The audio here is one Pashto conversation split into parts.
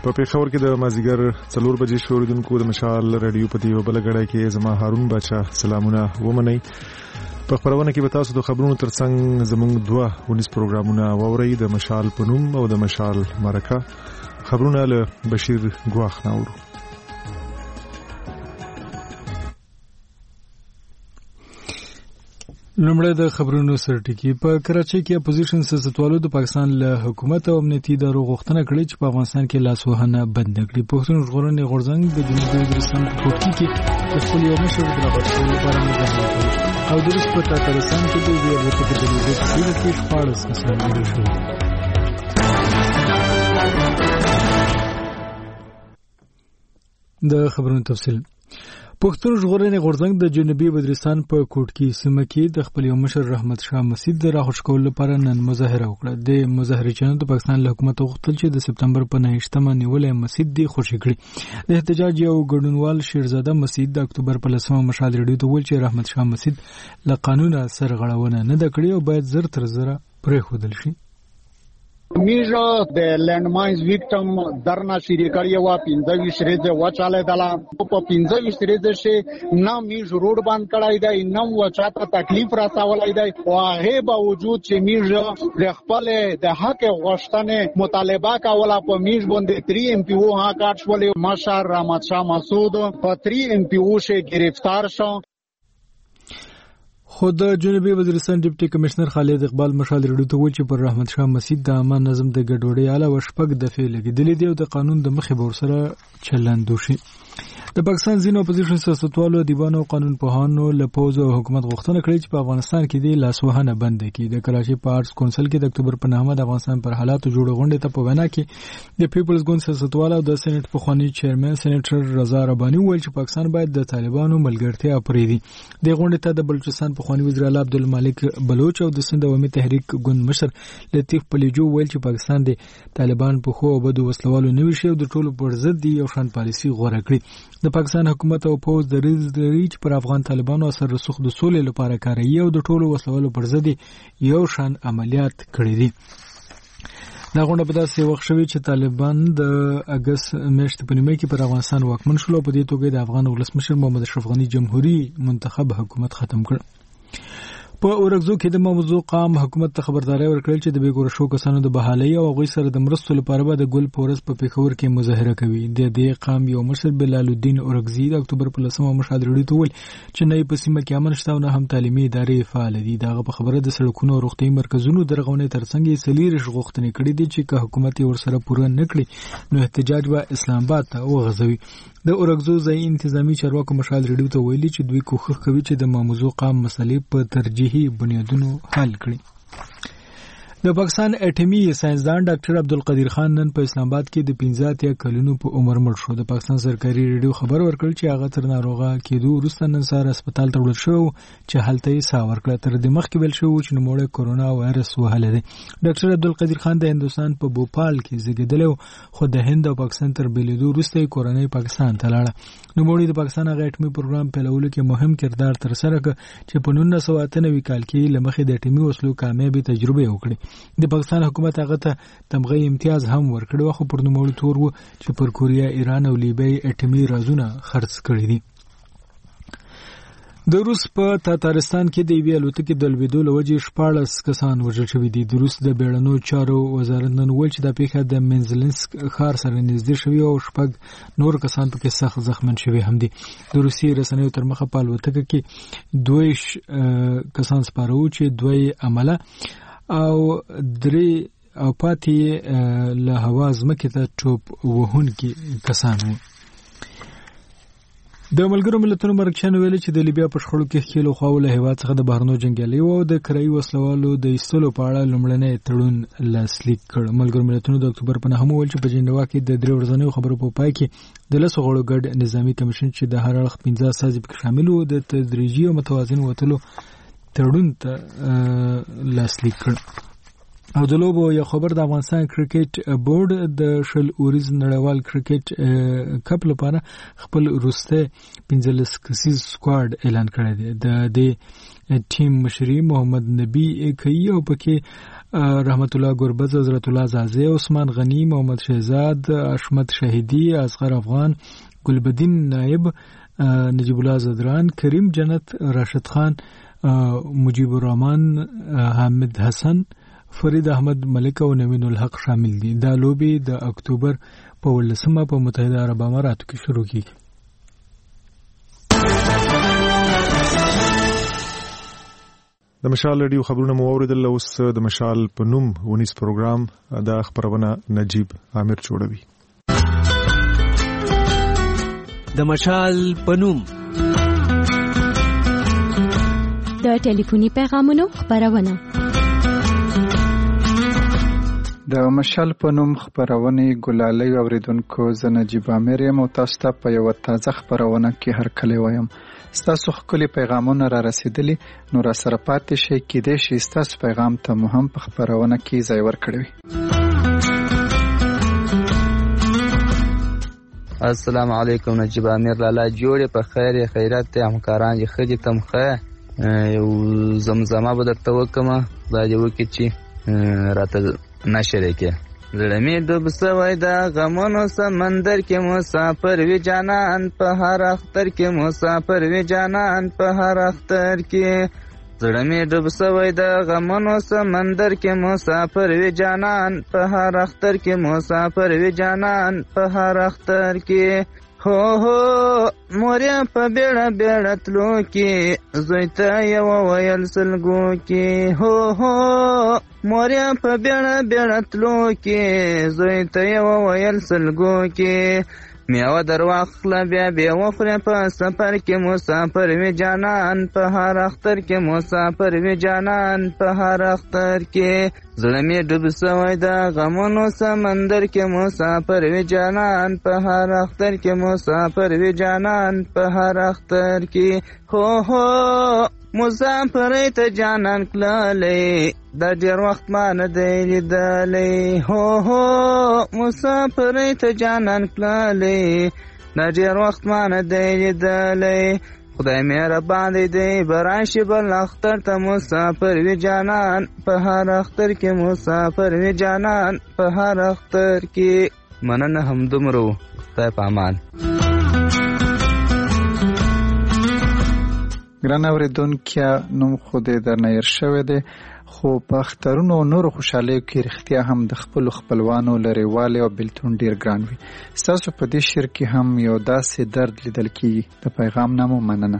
په پېښور کې د مازیګر 4 بجې شوریدونکو د مشال رادیو په دیو بلګړای کې زما هارون بچا سلامونه ومنئ. په خبرونه کې به تاسو د خبرونو ترڅنګ زموږ 2 پروګرامونه واورئ، د مشال په نوم او د مشال مرکه. خبرونه له بشیر ګواخ ناوړو. لومړی د خبرونو سرټکی. په کراچۍ کې اپوزیشن سیاستوالو د پاکستان له حکومت او امنیتي ادارو غوښتنه کړې چې په افغانستان کې لاسوهنه بند کړي. پښتون ژغورنې غورځنګ د جنوبي وزیرستان په کوټکي کې د خپل یو مشر د راپورټولو لپاره مظاهره وکړه او د روس په تاتارستان کې د یوې الوتکې د لوګو په سیمه کې 14 کسان وژل شول. د خبرونو تفصیل. پښتون ژغورنې غورځنګ د جنوبي وزیرستان په کوټکي سیمه کې د خپل یو مشر رحمت شاه مسعود د راخوش کولو لپاره نن مظاهره وکړه. د مظاهرچیانو د پاکستان له حکومت غوښتل چې د سپتمبر په 9مه نیولې مسعود دی خوشي کړي. د احتجاج یو ګډونوال شیرزاده مسعود د اکتوبر په 10مه مشال ریډیو ته ویل چې رحمت شاه مسعود له قانونه سرغړونه نه ده کړې او باید زر تر زره پرېښودل شي. میجا د لینډ ماینز ویکټم درنا شری کړی و 15 شریزه وچاله دلا په 15 شریزه شي نه میج روډ باندې کړای دی نه وچاته تکلیف راسولای دی او هغه باوجود چې میج د خپل د حق غوښتنه مطالبه کوله په میج باندې 3 ام پی او ها کاټ شولې مشر رحمت شاه مسعود په 3 ام پی او شي گرفتار شو. خود جنوبي وزیرستان ډیپټي کمشنر خالد اقبال مشال ریډیو ته ویل چې پر رحمت شاه مسعود د عامه نظم د ګډوډۍ علاوه شپږ دفعې لګېدلې دي او د قانون د مخې به ورسره چلند وشي. د پاکستان ځینو اپوزیشن سیاستوالو دیوانو قانون پوهانو له پوز او حکومت غوښتنه کړې چې په افغانستان کې د لاسوهنه بند کړي. د کراچۍ په آرټس کونسل کې د اکتوبر په 9مه د افغانستان پر حالاتو جوړ غونډه ته په وینا کې د پیپلز ګوند سیاستوال او د سېنات پخوانی چیرمن سېنیټر رضا رباني ویل چې پاکستان باید د طالبانو ملګرتیا پرېږدي. د غونډې ته د بلوچستان پخوانی وزیر اعلی عبدالمالک بلوچ او د سند عوامي تحریک ګوند مشر لطیف پلیجو ویل چې پاکستان د طالبان په خو او بدو وسلوالو نه وشي او د ټولو پر ضد یو شان پالیسي غوړه کړي. د پاکستان حکومت او پوز د ریچ پر افغان طالبانو اثر رسوخ د سولې لپاره کاروي او د ټولو وسلوالو پر ضد یو شان عملیات کړي دي. دا غونډه په داسې وخت شوې چې طالبان د اگست میاشتې په نیمه کې پر افغانستان واکمن شول او په دې توګه د افغان ولسمشر محمد اشرف غني جمهوریت منتخب حکومت ختم کړ. په اورګزو کې د موضوع قام حکومت ته خبرداري ورکړل چې د بیګور شو کسانو د بحالۍ او غوي سره د مرستو لپاره به د ګل پورس په پېښور کې مظاهره کوي. د دې قام یو مشر بلال الدین اورګزی د اکتوبر په 10مه مشال ریډیو ته ویل چې نه په سیمه کې امن شته او نه هم تعلیمي ادارې فعال دي. دغه په خبره د سړکونو او روغتي مرکزونو درغونې ترڅنګ یې سلیریش غوښتنې کړې دي چې که حکومت یې ورسره پوره نه کړي نو احتجاج به اسلام آباد ته وغځوي. د اورګزو ځای انتظامی چارواکو مشال ریډیو ته ویلي چې دوی کوښښ کوي چې د موضوع قام مسلې په ترجیحي بنیادونو حل کړي. د پاکستان اټومي ساينسدان ډاکټر عبدالقدیر خان نن په اسلام آباد کې د 15 کلونو په عمر مړ شو. د پاکستان سرکاري ریډیو خبر ورکړ چې هغه تر ناروغه کېدو وروسته نن سهار هسپتال ته وړل شو چې هلته یې ساه ورکړه. تر دې مخکې ویل شو چې نوموړی کورونا وایرس وهلی دی. ډاکټر عبدالقدیر خان د هندوستان په بوپال کې زیږېدلی خو د هند او پاکستان تر بېلېدو وروسته یې کورنۍ پاکستان ته لاړه. نوموړي د پاکستان هغه اټومي پروګرام پیلولو کې مهم کردار ترسره کړ چې په 1998 کال کې له مخې د اټومي وسلو کامیابې تجربې وکړې. د پاکستان حکومت هغه ته تمغه امتیاز هم ورکړی و خو پر نوموړي تور و چې پر کوریا، ایران او لیبیا اټومي رازونه خرڅ کړي دي. د روس په تاتارستان کې د یوې الوتکې د لوېدو له وجې 14 کسان وژل شوي دي. د روس د بیړنیو چارو وزارت نن ویل چې دا پیښه د منزلنسک ښار سره نږدې شوې او 6 نور کسان پکې سخت زخمن شوي هم دي. د روسي رسنیو تر مخه په الوتکه کې 2 کسان سپاره وو چې 2 عمله او 3 او پاتې له هوا ځمکې ته ټوپ وهونکي کسان وو. د ملګرو ملتونو مرکچیانو ویلي چې د لیبیا په شخړو کې ښکیلو خواو له هېواد څخه د بهرنیو جنګیالیو او د کرایي وسلوالو د ایستلو په اړه لومړنی تړون لاسلیک کړ. ملګرو ملتونو د اکتوبر په 9مه ویل چې په جنیوا کې د 3 ورځنیو خبرو په پای کې د 10 غړو ګډ نظامي کمیشن چې د هر اړخ 15 استازي پکې شامل وو د تدریجي او متوازن وتلو تړون ته لاسلیک کړ. او د لوبو یو خبر د افغانستان کرکټ بورډ د شل اوریز نړیوال کرکټ کپ لپاره خپل وروسته 15 کسیز سکواډ اعلان کړی دی. د ټیم مشري محمد نبی کوي او پکې رحمت الله ګربز، حضرت الله زازی، عثمان غنی، محمد شهزاد، اشمت شهیدی، اصغر افغان، ګلبدین نائب، نجیب الله زدران، کریم جنت، راشد خان، مجیب الرحمن، حامد حسن، فرید احمد ملک او نوین الحق شامل دي. دا لوبي د اکتوبر په 18 په متحده عرب اماراتو کې شروع کیږي. د مشال رادیو خبرونه مو اوریدل. اوس د مشال په نوم ونیس پروګرام د خبرونه نجیب عامر جوړوي. د مشال په نوم د ټلیفوني پیغامونو خبرونه. د مشال په نوم خبرونه ګلالۍ اوریدونکو، زه نجیب عامر یم او تاسو ته په یو تازه خبرونه کې هر کله وایم. ستاسو خپل پیغامونه را رسیدلی، نو را سره پاتې شي، کېدای شي ستاسو پیغام ته مو هم په خبرونه کې ځای ورکړی. السلام علیکم. نجیب عامر لالا جوړې په خیر خیرات همکاران یې خدي تمخه یو زمزمه به درته وکم، دا دې وکړي چې راته نشره کې زړه مې ډوب سوی د غمونو سمندر کې مسافر وی جانان، په هر اختر کې مسافر وی جانان، په هر اختر کې زړه مې ډوب سوی د غمونو سمندر کې مسافر وی جانان، په هر اختر کې مسافر وی جانان، په هر اختر کې هو هو موریا په بیړه بیړه تلو کې زوی ته یو ویل سلګو کې، هو هو موریا په بیړه بیړه تلو کې زوی ته یو ویل سلګو کې، میوه در واخله بیا بیا وخوره په سفر کې مسافر وی جانان، په هر اختر کې مسافر وی جانان، په هر اختر کې زړه مې ډوب سوی د غمونو سمندر کې مسافر وی جانان، په هر اختر کې مسافر وی جانان، په هر اختر کې هو هو مسافر ته جانان کلالی دا ډیر وخت ما نه دی لیدلی، هو هو مسافر ته جانان کلالی دا ډیر وخت ما نه دی لیدلی، خدای مهربان دی براشي بل اختر ته مسافر وی جانان، په هر اختر کې مسافر وی جانان، په هر اختر کې. مننه همدومره خدای په امان. ګران اوریدونکو، نوم خو دې درنه هېر شوی دی، خو په اخترونو او نورو خوشحالیو کې رښتیا هم د خپلو خپلوانو لرېوالی او بېلتون ډېر ګران وي. ستاسو په دې شعر کې هم یو داسې درد لیدل کېږي. د پیغام نه مو مننه.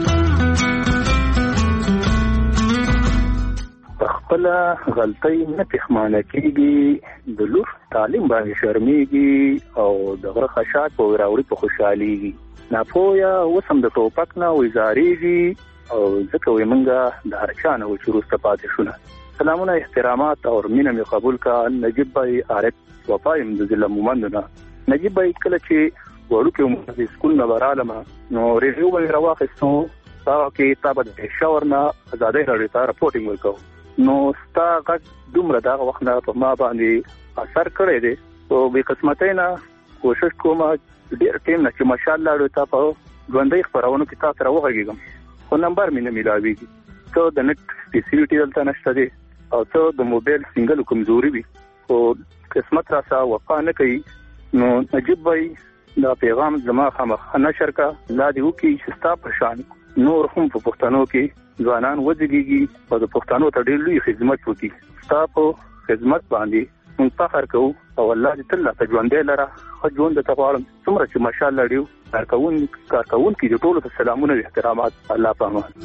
خپله غلطۍ نه پښیمانه کېږي، د لور تعلیم باندې شرمېږي او د غره خشاک په راوړي په خوشحالېږي، ناپوهه اوس هم د ټوپک نه ویزارېږي او ځکه وایي موږ د هر چا نه وو چې وروسته پاتې شونه. سلامونه، احترامات او مینه مې قبول کړه. نجیب بھائی عارف وفا یم د ضلع مومندو نه. نجیب بھائی کله چې وړوکی عمر د سکول نه برالمه نو ریډیو به مې راواخیستو، هغه کې تا به د پېښور نه ازادۍ راډیو ته رپورټینګ ورکوو، نو ستا غږ دومره دغه وخت نه په ما باندې اثر کړی دی. خو بې قسمتۍ نه کوشش کوم ډېر ټیم نه چې ماشاءالله راډیو ته په ژوندۍ خپرونو کې تا سره وغږېږم، خو نمبر مې نه میلاویږي. څه د نت فیسیلیټي دلته نشته دی او څه د موبایل سنګل کمزوري وي، خو قسمت را سره وفا نه کوي. نو نجیب بھائی دا پیغام زما خامخا نشر کا، لا دې وکړي چې ستا په شان نور هم په پښتنو کې ځوانان وځږېږي او د پښتنو ته ډېر لوی خدمت وکړي. ستا په خدمت باندې موږ فخر کوو او الله دې تل راته ژوندی لره، ښه ژوند درته غواړم. څومره چې ماشاءالله ډېر کارکوونکي دي ټولو ته سلامونه او احترامات. الله په امان.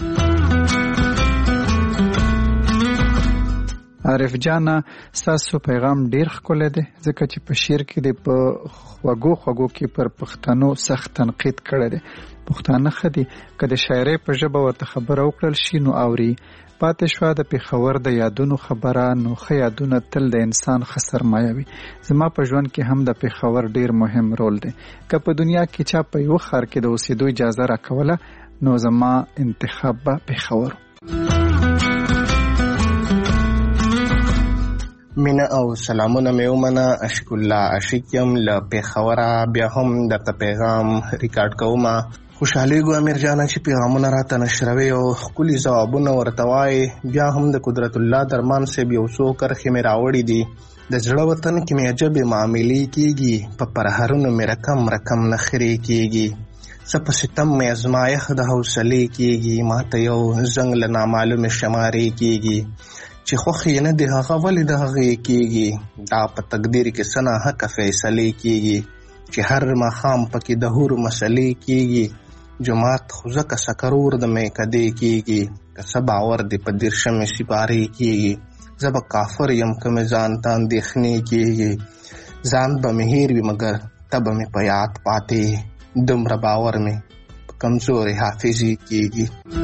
عارف جانا، ستاسو پیغام ډیر ښکلی دی، ځکه چې په شعر کې دی په خوږو کې پر پښتنو سخت تنقید کړی دی. پښتانه ښه دي که د شاعرۍ په ژبه ورته خبره وکړل شي نو اوري. پاتې شوه د پېښور د یادونو خبره، نو ښه یادونه تل د انسان ښه سرمایه وي. زما په ژوند کې هم د پېښور ډیر مهم رول دی. که په دنیا کې چا په یو ښار کې د اوسېدو اجازه راکوله نو زما انتخاب به پېښور. مینا او سلامونه مې ومنه. اشک الله عاشق یم له پېښوره. بیا هم درته پیغام ریکارډ کوم. خوشحالیږو امیر جانه چې پیغامونه راته نشروي او ښکلي ځوابونه ورته وایي. بیا هم د قدرت الله درمان صاحب یو څو کرښې مې راوړي دي. د زړه وطن کې مې عجبې معاملې کېږي، په پرهرونو مې رقم رقم نخرې کېږي. څه په ستم مې ازمایښ د حوصلې کېږي، ماته یو زنګ له نامعلومې شمارې کېږي. چې خوښ یې نه دی هغه ولې د هغې کېږي، دا په تقدیر کې څه ناحقه فیصلې کېږي. چې هر ماښام پکې د حورو مسلې کېږي، جماعت خو ځکه سکرور د میکدې کېږي. که څه باور دې په دیرشمې سپارې کېږي، زه به کافر یم که مې ځان ته اندېښنې کېږي. ځان به مې هېر وي مګر ته به مې په یاد پاتې، دومره باور مې په کمزورې حافظې کېږي.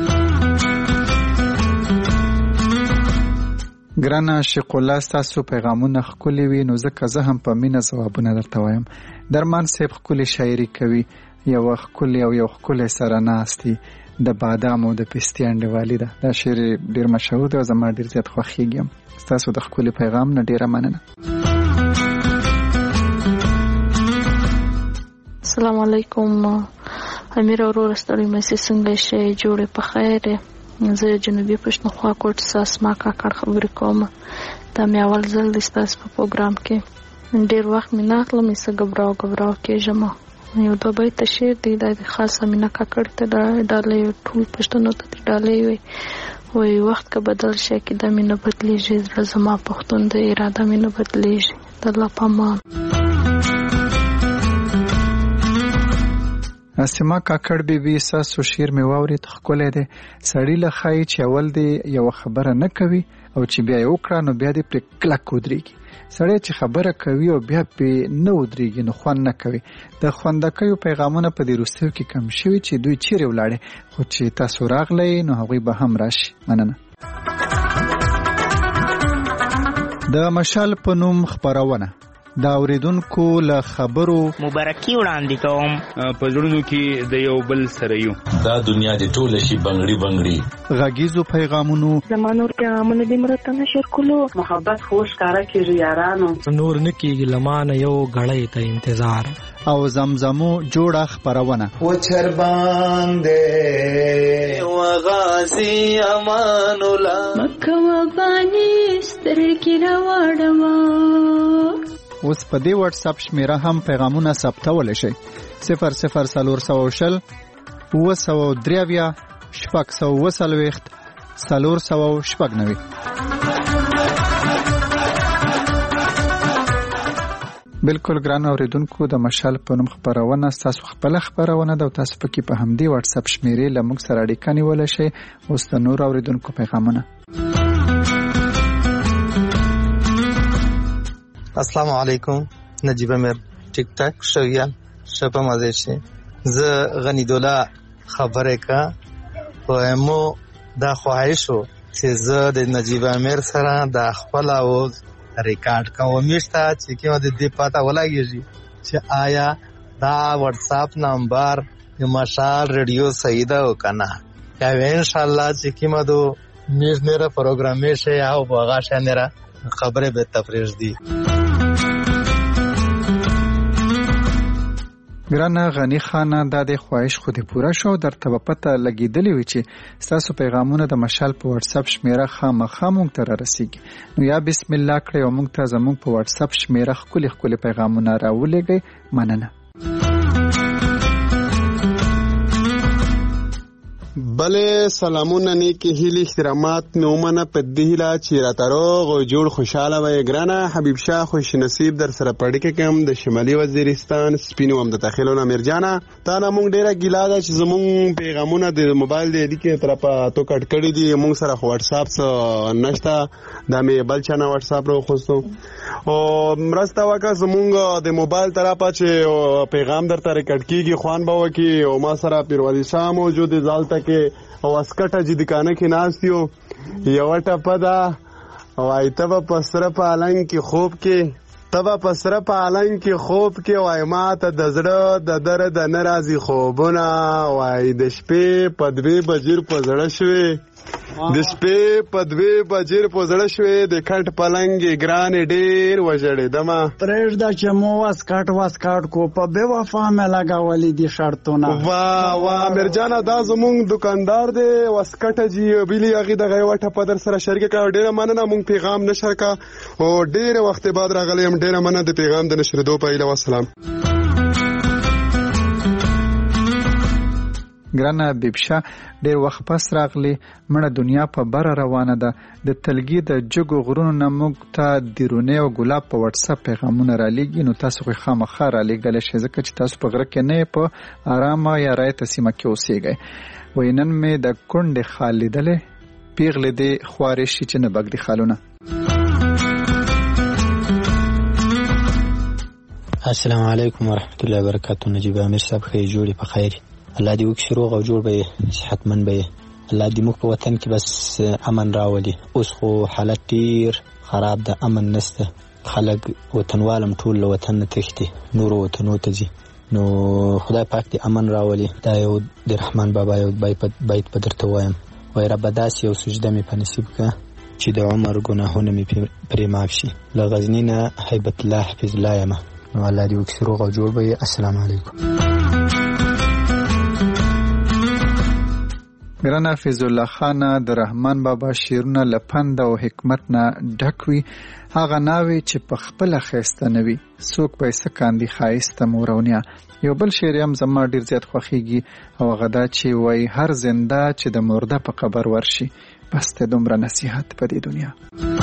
ګرانه عاشق الله، ستاسو پیغامونه ښکلي وي، نو ځکه زه هم په مینه ځوابونه درته وایم. درمان صاحب ښکلې شاعري کوي، یو ښکلې او یو ښکلی سره ناستي د بادام او د پستې انډیوالي ده. دا شعر ډېر مشهور دی او زما ډېر زیات خوښیږي. ستاسو د ښکلي پیغام نه ډېره مننه. السلام علیکم امیر اورور، ستړي مسې څنګه شئ؟ جوړې په خیر. زه جنوبي پښتونخوا کوټ اسما کاکړ خبرې کوم. دا مې اول ځل دی ستاسو په پروګرام کې. ډېر وخت مې نه اخلم، څه ګبراو کېږم. یو دوه بیته شعر دی، دا د خاصه مینه کاکړ ته ډالۍ، ټول پښتنو ته ډالۍ وي. وایي وخت که بدل شي کې د مینه بدلېږي، زړه زما پښتون د اراده مینه بدلېږي. د الله په امان. اسما کاکړ بیبي، ستاسو شعر مې واورېد، ښکلی دی. سړي له ښایي چې اول دی یوه خبره نه کوي او چې بیا یې وکړه نو بیا دې پرې کلک ودرېږي. سړی چې خبره کوي او بیا پې نه ودرېږي نو خوند نه کوي. د خوندکیو پیغامونه په دې وروستیو کې کم شوي چې دوی چیرې ولاړې، خو چې تاسو راغلی نو هغوی به هم راشي. مننه. د مشال په نوم خپرونه دا اوریدونکو له خبرو مبارکي وړاندې کوم. په زړونو کې د یو بل سره یو، دا دنیا دې ټوله شي بنګړي بنګړي. غږیزو پیغامونو زمانور پیغامونه دې مرته نشر کولو، محبت خوش کارا کېږي یارانو، نور نه کېږي لمانه یو غړی ته انتظار. او زمزمو جوړه خپرونه و چرباندې و غازی امان الله مکه و بانی سترګې راوړم. اوس په دې واتس اپ شمیره هم پیغامونه ثبتولی شئ. 00420 903 640 490. بالکل ګران اوریدونکو، د مشال په نوم خپرونه ستاسو خپل خپرونه ده او تاسو پکې په همدې واتس اپ شمیرې له موږ سره اړیکه نیولی شئ. اوس د نور اوریدونکو پیغامونه. السلام علیکم، نجیب امیر ټیک ټاک شویا شپه مزه شي. زه غنی دوله خبره کا پوهمو دا خواهشو چې زه د نجیب امیر سره د خپل आवाज ریکارډ کوم. میشته چې کومه د دې پاته ولګیږي چې آیا دا واتس اپ نمبر د مشال ریډیو صحیح ده او کنه. یا ان شاء الله چې کومه دو میز میرا پروګرامې شي او هغه شنره خبره به تفریح دي. ګرانه غنی خانه، دا د خواهش خو دې پوره شو. درته به پته لګېدلې وي چې ستاسو پیغامونه د مشال په واتس اپ شمیره خامخا موږ ته رارسیږي. نو یا بسم الله کړئ او موږ ته زموږ په واتس اپ شمیره ښکلي پیغامونه راولېږئ. مننه. بله سلامونه نیکی هیلی احترامات نومنه په دې هیله چې راته روغ او جوړ خوشاله وئ. ګرانه حبیب شاه خوش نصیب در سره پړکې کوم د شمالي وزیرستان سپینو هم د تخیلونه میرجانه. تا نه مونږ ډیره ګیله ده چې زمونږ پیغامونه د موبایل د اډیکې طرفه تو کټ کړي دي. مونږ سره خو واتس اپ نشته، دا مې بل چا نه واتس اپ راوخوستو او مرسته وکړه زمونږ د موبایل طرفه چې پیغام درته ریکارډ کیږي خوان به وکړي. او ما سره پیروالي شاه موجود دی ځالته کې او اسکټه چې دکانه کې ناست یو یو ټپه ده او ایته په سره په النګ کې خوب کې تبه په سره په النګ کې خوب کې وای ما ته د زړه د درد ناراضي خوبونه وای د شپې په 2 بجې په زړه شوي د شپې په 2 بجې په زړه شوې د کټ پلنګ ګران ډیر وژړې دما پرېږده چې مو واسکټ کو په بے وفا مې لګولې دي شرطونه. واه مرجانه دا زمونږ دکاندار دی واسکټ جی بیلی هغه د غیوټه په در سره شریک کړه. ډیره مننه مونږ پیغام نشر کا او ډیره وخت بعد راغلم. ډیره مننه د پیغام د نشریدو په اله. والسلام. ګرانه بیبشا ډیر وخت پس راغلی مړه دنیا په بره روانه ده. د تلګي د جګو غرونو نه موږ ته د رونه او ګلاب په واتس اپ پیغامونه را لېږي. نو تاسو خو خامخا را لېږلی شئ ځکه چې تاسو په غره کې نه په آرامه یا رایته سیمه کې اوسېږئ. وینن مې د کونډې خال لیدلی پیغلې دې خوارې شي چې نه بګدي خالونه. السلام علیکم ورحمت الله وبرکاتہ. نجیب امیر صاحب خیر جوړې په خیر. الله دې وکړي روغ او جوړ به صحتمن به. الله دې موږ په وطن کې بس امن راولي. اوس خو حالت ډیر خراب ده، امن نشته. خلک وطنوالم ټول له وطن نه تښتي، نورو وطنو ته ځي. نو خدای پاک دې امن راولي. دا یو د رحمان بابا یو بیت په درته وایم، وای رب داسې یو سجده مې په نصیب کړه چې د عمر ګناهونه مې پرې معاف شي. له غزني نه هیبت الله حفظ الله یم. نو الله دې وکړي روغ او جوړ به. السلام علیکم. ګرانه فیض الله خان د رحمان بابا شعرونه لپند او حکمت نه ډک وي. هغه ناوي چې په خپل خيسته نوي څوک به سکاندي خایسته مورونیا. یو بل شعر هم زما ډیر زیات خوخیږي او غدا چې وای هر زنده چې د مرده په قبر ورشي بس ته دومره نصیحت په دې دنیا.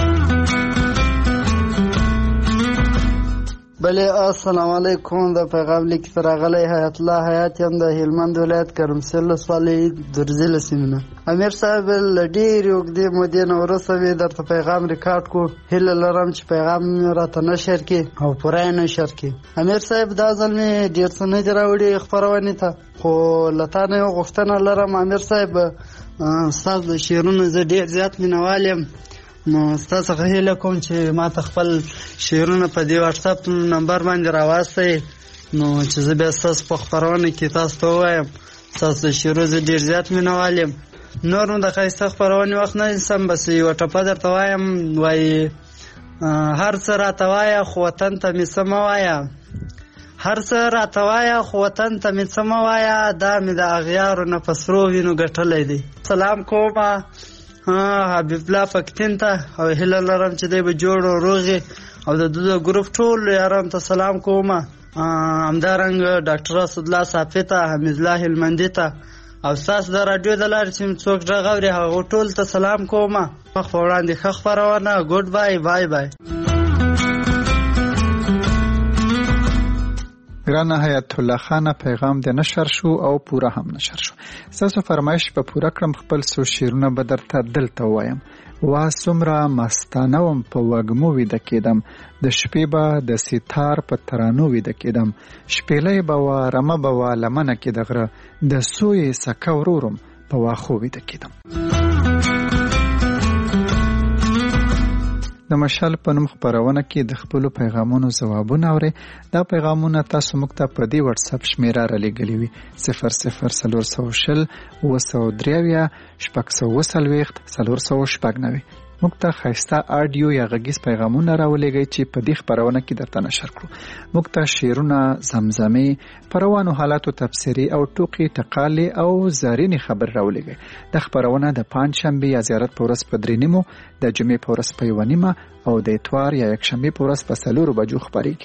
بله السلام علیکم. د پیغام لیک سره غلی حیات الله حیات یم د هلمند ولایت کرمسل ولسوالۍ درزي سیمه. امیر صاحب لډیر یو د مدینه ورسوي درته پیغام ریکارډ کو. هله لرم چې پیغام راته نشر کی او پرای نشر کی. امیر صاحب دا ځل می ډیر څه نه راوړي خبرونه ته، خو لته نه غوښتنه لرم امیر صاحب استاد د شعرونو زه ډیر زیات مینوالم. نو تاسو څنګه هیله کوم چې ما ته خپل شعرونه په دې واتس اپ نمبر باندې راوستئ نو چې زه بیا تاسو په خبرونه کې تاسو ته وایم. تاسو د شعرونو ډیر زیات مینوالم. نور نو د خیسته خبرونه وخت نه سم بس یو ټپه درته وایم. وای هر څه راته وایه خو وطن ته مې څه مه وایه، هر څه راته وایه خو وطن ته مې څه مه وایه، دا مې د اغیارو نه په سرو وینو ګټلی دی. سلام کوم حبیب الله فکتین ته او هیله لرم چې دی به جوړ او روغ او د دوی ګروپ ټول یارانو ته سلام کوم. همدارنګه ډاکټر اسد الله صافی ته، حمید الله هلمندي ته او تاسو د رادیو د لارې چې څوک غوړي هغه ټول ته سلام کوم. مخ په وړاندې ښه خبرونه. ګډ بای بای بای. ګرانه حیات الله خان پیغام د نشر شو او پورا هم نشر شو. تاسو فرمایش په پورا کړم خپل سو شیرونه به درته دلته وایم. وا سمرا مستانوم په وګمو وید کېدم، د شپې به د ستار په ترانو وید کېدم، شپېلې به و رمه به و لمنه کې دغره د سوی سکه ورورم په واخو وید کېدم. د مشال په نوم خبرونه کې د خپل پیغامونو ځوابونه اوري. دا پیغامونه تاسو موږ ته په دې واتس اپ شمیره را لګلې وي 0040 203 640 490. موږ ته خاصه آډیو یا غږیز پیغامونه راولېږئ چې په دې خبرونه کې درته نشر کړو. موږ ته شعرونه، زمزمې، پروانو حالاتو تفسیری او ټوکې ټقالې او زارینې خبر راولېږئ. د خبرونه د پنځشنبه یا زیارت په ورځ په 3:30، د جمعې په ورځ په 1:30 او د اتوار یا یکشنبه په ورځ په 4 بجو خبرېږي.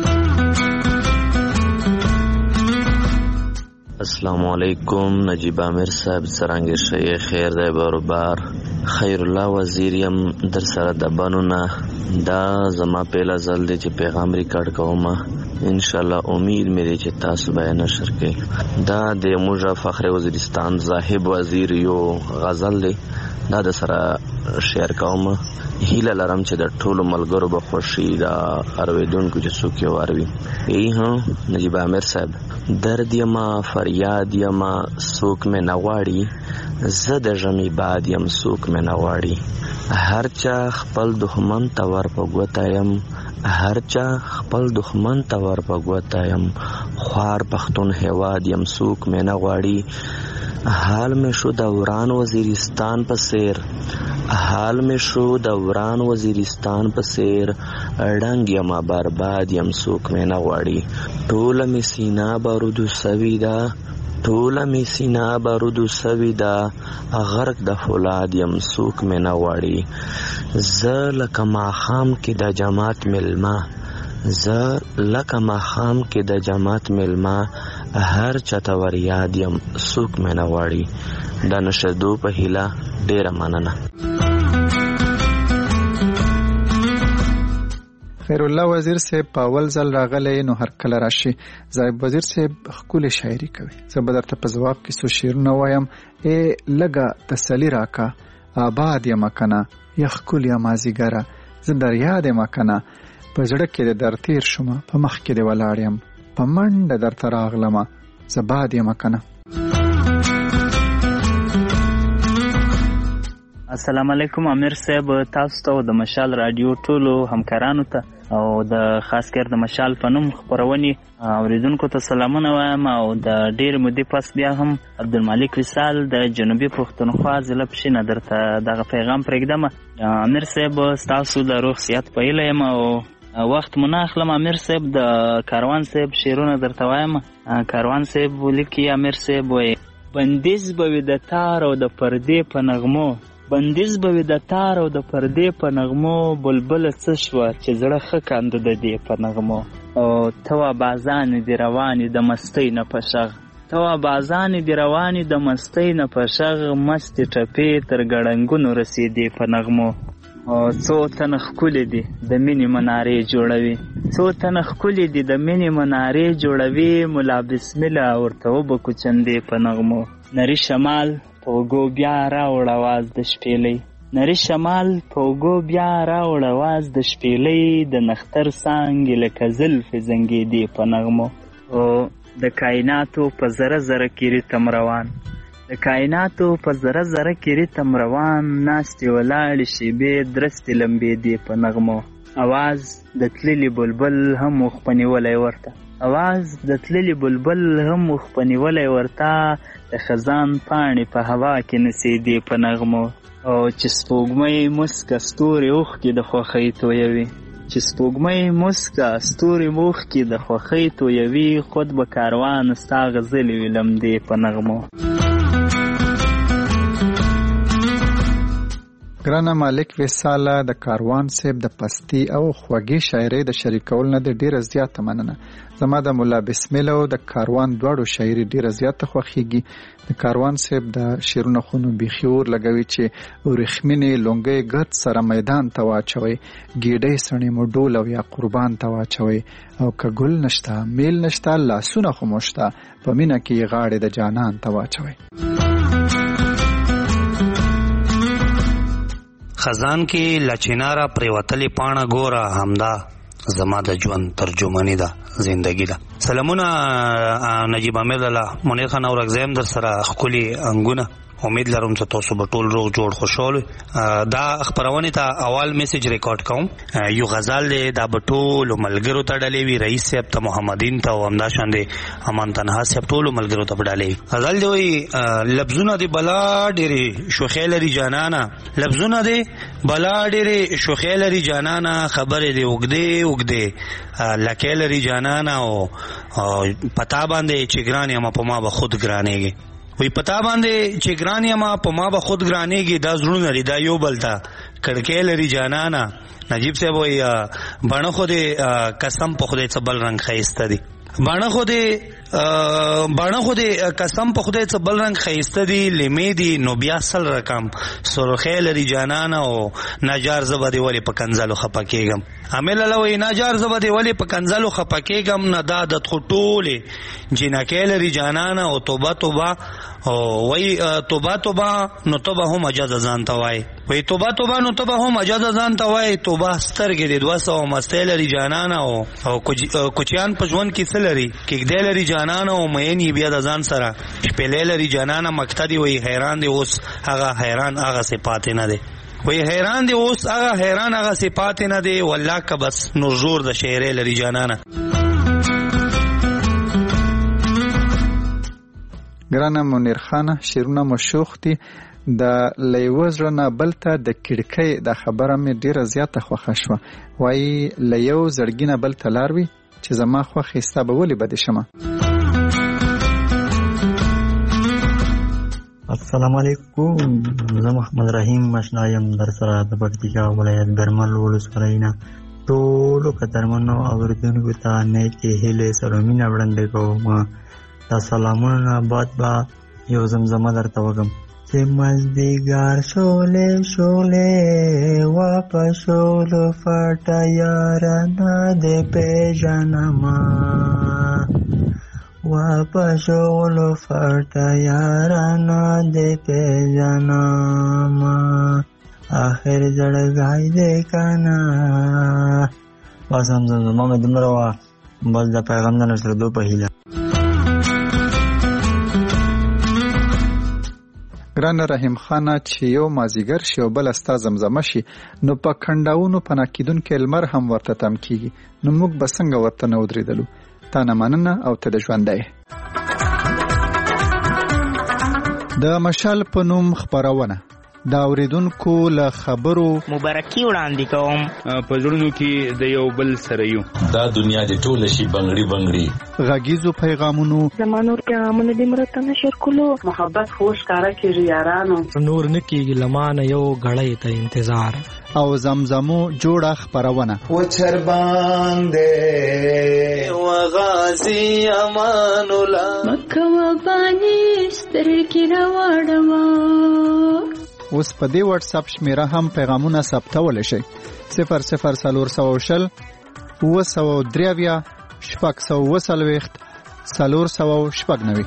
السلام علیکم. نجیب امیر صاحب څرنګه شئ؟ خیر دی بروبر. خیر الله وزیریم در سره د بنونه دا زما پیلا زل دی چې پیغام ریکارډ کوم. ان شاء الله امید مې دی چې تاسو به نشر کړئ. دا د موږ فخر وزیرستان صاحب وزیر یو غزل دی، دا د سره شیر کوم. هیله لرم چې د ټولو ملګرو به خوشي دا ارویدونکو چې څوک یې واروي. نجیب امیر صاحب درد یما فریاد یما څوک مې نه غواړي، زه د ژمي باد یم څوک مې نه غواړي. هر چا خپل دښمن ته ور په ګوته یم، هر چا خپل دښمن ته ور په ګوته یم. خوار پښتون هیواد یم څوک مې نه غواړي، حال میں شو دوران وزیرستان په سیر، حال میں شو دوران وزیرستان په سیر، ړنګ یم برباد یم څوک مې نه غواړي، ټوله مې سینا بارودو سوي ده، ټوله مې سینا بارودو سوي ده، غرق د فولاد یم څوک مې نه غواړي، زه لکه ماښام کې د جماعت مېلمه، زه لکه ماښام کې د جماعت مېلمه، هر چاته ور یاد یم څوک مې نه غواړي، د نشدو په هیله ډیره مننه. خیر الله وزیر صاحب په اول ځل راغلی نو هر کله راشي. زاهب وزیر صاحب ښکلې شاعري کوي. زه به درته په ځواب کې څو شعرونه وایم. لږه تسلي راکه، آباد یم کنه یا ښکلې مازیګره، زه در یاد یم کنه، په زړه کې د در تیر شومه، په مخ کې د ولاړ یم، په منډه درته راغلمه، زه باد یم کنه. السلام علیکم امیر صاحب، تاسو ته د مشال رادیو ټولو همکارانو ته او د خاص کر د مشال په نوم خپرونې اوریدونکو ته سلامونه وایم او د ډېر مودې پس بیا هم عبدالمالک وصال د جنوبي پښتونخوا ضلع پښینه درته دغه پیغام پرېږدم. امیر صاحب ستاسو د روغ صحت په هیله یم او وخت مو نه اخلم. امیر صاحب د کاروان صاحب شعرونه درته وایم. کاروان صاحب لیکي امیر صاحب وایي بندیز به وي د تار او د پردې په نغمو، بندیز به وي د تار او د پردې په نغمو، بلبله څه شوه چې زړه ښه کانده د دې په نغمو، او ته وا بازانې دې روانې د مستۍ نه په شغ، ته وا بازانې دې روانې د مستۍ نه په شغ، مستې ټپې تر ګړنګونو رسېدې په نغمو، څو تنه ښکلې دي د مینې منارې جوړوي، څو تنه ښکلې دي د مینې منارې جوړوي، ملا بسمله ورته وبکو چندې په نغمو، نری شمال په اوږو بیا راوړ اواز د شپېلۍ، نری شمال په اوږو بیا راوړ اواز د شپېلۍ، د نختر څانګې لکه زلفې زنګېدې په نغمو، او د کائناتو په ذره ذره کې ریتم روان، د کائناتو په ذره ذره کې ریتم روان، ناستې ولاړې شیبې درستې لمبېدې په نغمو، اواز د تللي بلبل هم وخپنیولی ورته، اواز د تللي بلبل هم وخپنیولی ورته، د خزان پاڼې په هوا کې نڅېدې په نغمو، او چې سپوږمۍ مسکه ستوري اوښکې د خوښۍ تویوي، چې سپوږمۍ مسکه ستوري اوښکې د خوښۍ تویوي، خود به کاروان ستا غزلې وي لمدې په نغمو. ګرانه مالک وصاله، د کاروان صاحب د پستی او خوږې شاعرۍ د شریکول نه د ډیره زیاته مننه. زما د مولا بسمله او د کاروان دواړو شاعري ډیره زیاته خوښیږي. د کاروان صاحب د شعرونو خونو بیخیور لګوي چې ورخمینې لونګۍ ګرد سره میدان ته واچوي، ګیډۍ سڼې مو ډول او یا قربان ته واچوي، او که ګل نشته میل نشته لاسونه خو مو شته، په مینه کې غاړې د جانان ته واچوي. خزان کې لچینارا پریوتلی پاڼه ګوره، همدا زما د ژوند ترجمانی ده، زندگی ده. سلامونه نجیب امیر لاله، منیر خان اورکزیم در سره ښکلي انګونه. امید لرم چې تاسو به ټول روغ جوړ خوشحال. دا خبرونه ته اول میسج ریکارډ کوم. یو غزل دی دا به ټول ملګرو ته ډلې وی، رئیس صاحب ته، محمدین ته، او همدا شاندې امان تنها صاحب ټول ملګرو ته ډلې. غزل دی وی لفظونه دی بلا ډېری شوخې لري جانانا، لفظونه دی بلا ډېری شوخې لري جانانا، خبرې دی وګدې وګدې لکه لري جانانا، او پتا باندې چې ګران یم په ما به خود ګرانېږي، وی پتا باندې چې ګران یم په ما به خود ګرانېږي، دا زړونه لري دا یو بل ته کړکۍ لري جانانا. نجیب صاحب وی بڼه خو دې قسم په خدای څه بل رنګ ښایسته دي، بڼه خو دې قسم په خدای څه بل رنګ ښایسته دي، لیمې دي نو بیا سل رقم سرخۍ لري جانانا، او نجار زه به دې ولې په کنځلو خفه کېږم. امیر لاله وایي نجار زه به دې ولې په کنځلو خفه کېږم، نه دا عادت خو ټولې جنکۍ لري جانانا، او توبه توبه، او وایي توبه توبه نو ته به هم اجازه ځان ته وایي، وایي توبه توبه نو ته به هم اجازه ځان ته وایي، توبه سترګې دې 200 مستۍ لري جانانا، او کوچیان په ژوند کې څه لري کېږدی لري جانانا، او مین یې بیا د ځان سره شپېلې لري جانانا. مقته دی وایي حیران دی اوس هغه حیران هغه صفات نه دی، وی حیران دی اوس هغه حیران هغه صفات نه دی، والله که بس نور زور د شعرې لري جانانا. ګرانه منیر خانه شیرونه مشوخ دي د لیوزره نه بلته د کړکۍ د خبره مې ډیره زیاته خوښه شوه وایي له یو زړګي نه بل ته لار وي چې زما خوښې ستا به ولې بدې شمه. السلام علیکم، زه محمد رحیم مشنا یم در سره د پکتیکا ولایت برمل ولسوالۍ نه. ټولو قدرمنو اورېدونکو ته نیکې هیلې سلامونه وړاندې کوم. دا سلامونه نه بعد به یو زمزمه درته وکړم چې مازدیګر شولې شولې واپس شولو فټه یاره نه دې پېژنمه واپس شولو فټه یاره نه دې پېژنمه آخر زړګی دې کنه. بس هم زمزمه مې دومره وه، بس د پیغام د نشرېدو په هیله. ګرانه رحیم خانه چې یو مازیګر شي او بل ستا زمزمه شي نو په کنډاونو په ناکیدونکې لمر هم ورته تم کیږي، نو موږ به څنګه ورته نه ودرېدلو. تا نه مننه او ته د ژوندی. د مشال په نوم خپرونه دا اوریدونکو له خبرو مبارکي وړاندې کوم. په زړونو کې د یو بل سره یو. دا دنیا د ټوله شي بنګړي بنګړي. غږیزو پیغامونو زمانور پیغامونه دې مرته نشر کولو. محبت خوش کارا کېږي یارانو. نور نه کېږي لمانه یو غړی ته انتظار. او زمزمو جوړه خپرونه و چر باندې و غازی امان الله مکه و بانی سترګې راوړما. اوس په دې واتس اپ شمیره هم پیغامونه ثبتولی شئ 0040 903 640 490.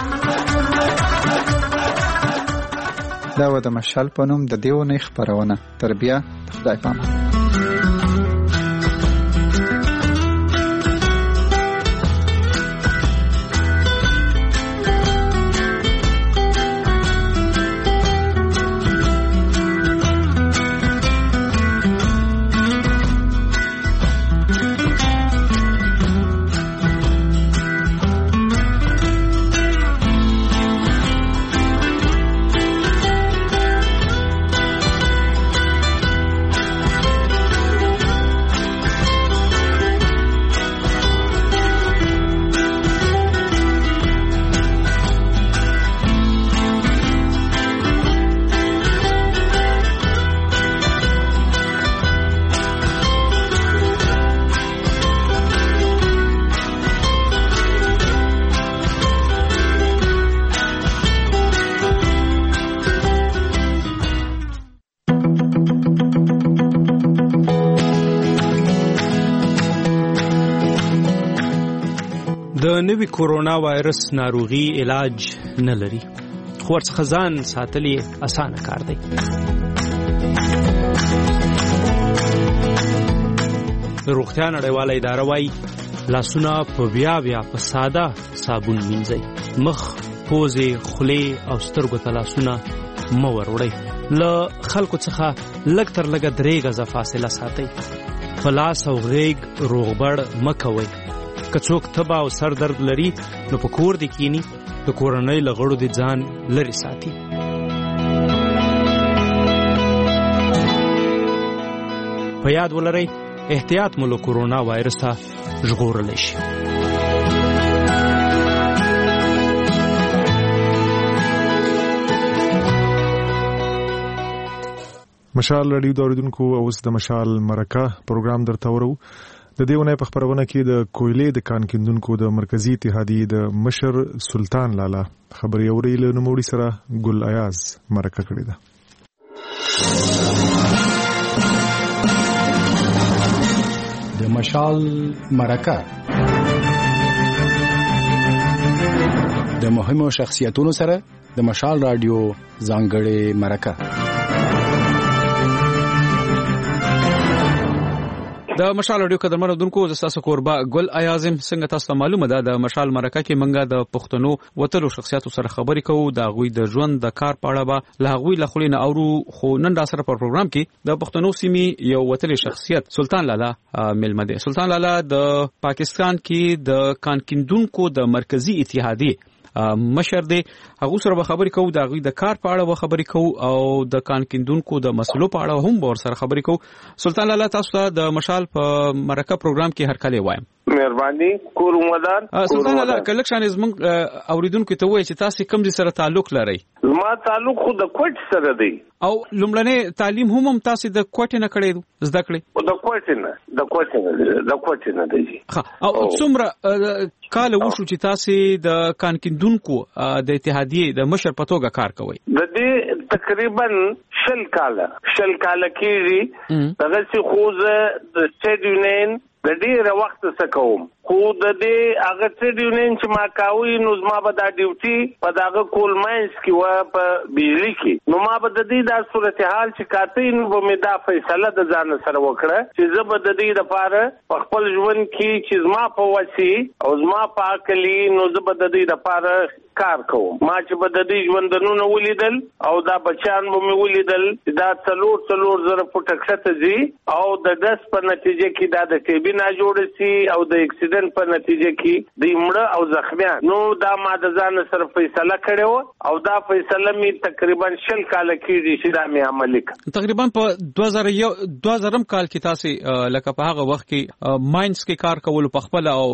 دا و د مشال په نوم د دیونې خپرونه. تر بیا خدای پامان. د نوي کورونا وایرس ناروغي علاج نه لري، خو ورڅخه ځان ساتل یې اسانه کار دی. روغتیا نړیواله اداره وایي لاسونه په بیا په ساده صابون مینځئ. مخ، پوزې، خولې او سترګو ته لاسونه مه وروړئ. له خلکو څخه لږ تر لږه 3 غزه فاصله ساتئ. په لاس او غیږ روغبړ مه کوئ. که څوک تبه او سر درد لري نو په کور دې کینی، د کورنۍ له غړو دې ځان لرې ساتي. په یاد ولرئ احتیاط مو له کورونا وایرسه ژغورلی شي. مشال رادیو د اوریدونکو اوس د مشال مرکه پروګرام درته ورو. د دیونه په خبرونه کې د کویلې د کان کیندونکو د مرکزی اتحادیې د مشر سلطان لالا خبري اوري له نوموړي سره ګل ایاز مرکه کړې ده. د مشال مرکه د مهمو شخصیتونو سره د مشال رادیو ځانګړې مرکه. د مشال رادیو قدرمنو دونکو زساسو کوربه ګل ایازم څنګه تاسو ته معلومه ده د مشال مرکه کې منګه د پښتنو وتلو شخصیتو سره خبرې کوو. د غوي د ژوند د کار په اړه به لا غوي لخلینه اورو. خو نن دا سره په پروګرام کې د پښتنو سیمې یو وتلې شخصیت سلطان لالا ملمه ده. سلطان لالا د پاکستان کې د کان کیندونکو د مرکزی اتحادیې مشر دی. هغه سره خبرې کوو د غوی د کار په اړه خبرې کوو او د کان کیندونکو د مسلو په اړه هم ور سره خبرې کوو. سلطان لالا تاسو ته د مشال په مرکه پروګرام کې هر کله وایم. مهرباني کور مدار. سلطان لالا کله شان زمونږ اوریدونکو ته وایي چې تاسو کوم ځای سره تعلق لرئ؟ ما تعلق خو د کوټ سره دی. او لومړنی تعلیم هم تاسو د کوټ نه کړی زده کړی؟ د کوټ نه دی. او څومره کال وشو چې تاسو د کان کیندونکو د اتحادیې د مشر په توګه کار کوئ؟ د دې تقریبا 10 کال کېږي. دغه څه خو د سټیټ یونین د ډیره وخت څخه کوم، خو د دې هغه ټریډ یونین چې ما کاوی نو زما به دا ډیوټي په دغه کول ماینس کې و په بجلی کې، نو ما به د دې د صورتحال چې کاتې نو به مې دا فیصله د ځان سره وکړه چې زه به د دې لپاره په خپل ژوند کې چې زما په وسی او زما په عقلی نو زه به د دې لپاره کار کوم. ما چې به د دې ژوندونو ولیدل او دا بچان به مې ولیدل دا څلور زره فوټه کښته ځي او د دس په نتیجه کې دا د ټیبي نه جوړ شي او د اکسیډنټ په نتیجه کې د مړه او زخمیان. نو دا ما د ځان سره فیصله کړې او دا فیصله می تقریبا 10 کال کېږي چې دا می عملي کړ. تقریبا په 2000 کال کې تاسو لکه په هغه وخت کې ماینز کې کار کول په خپل او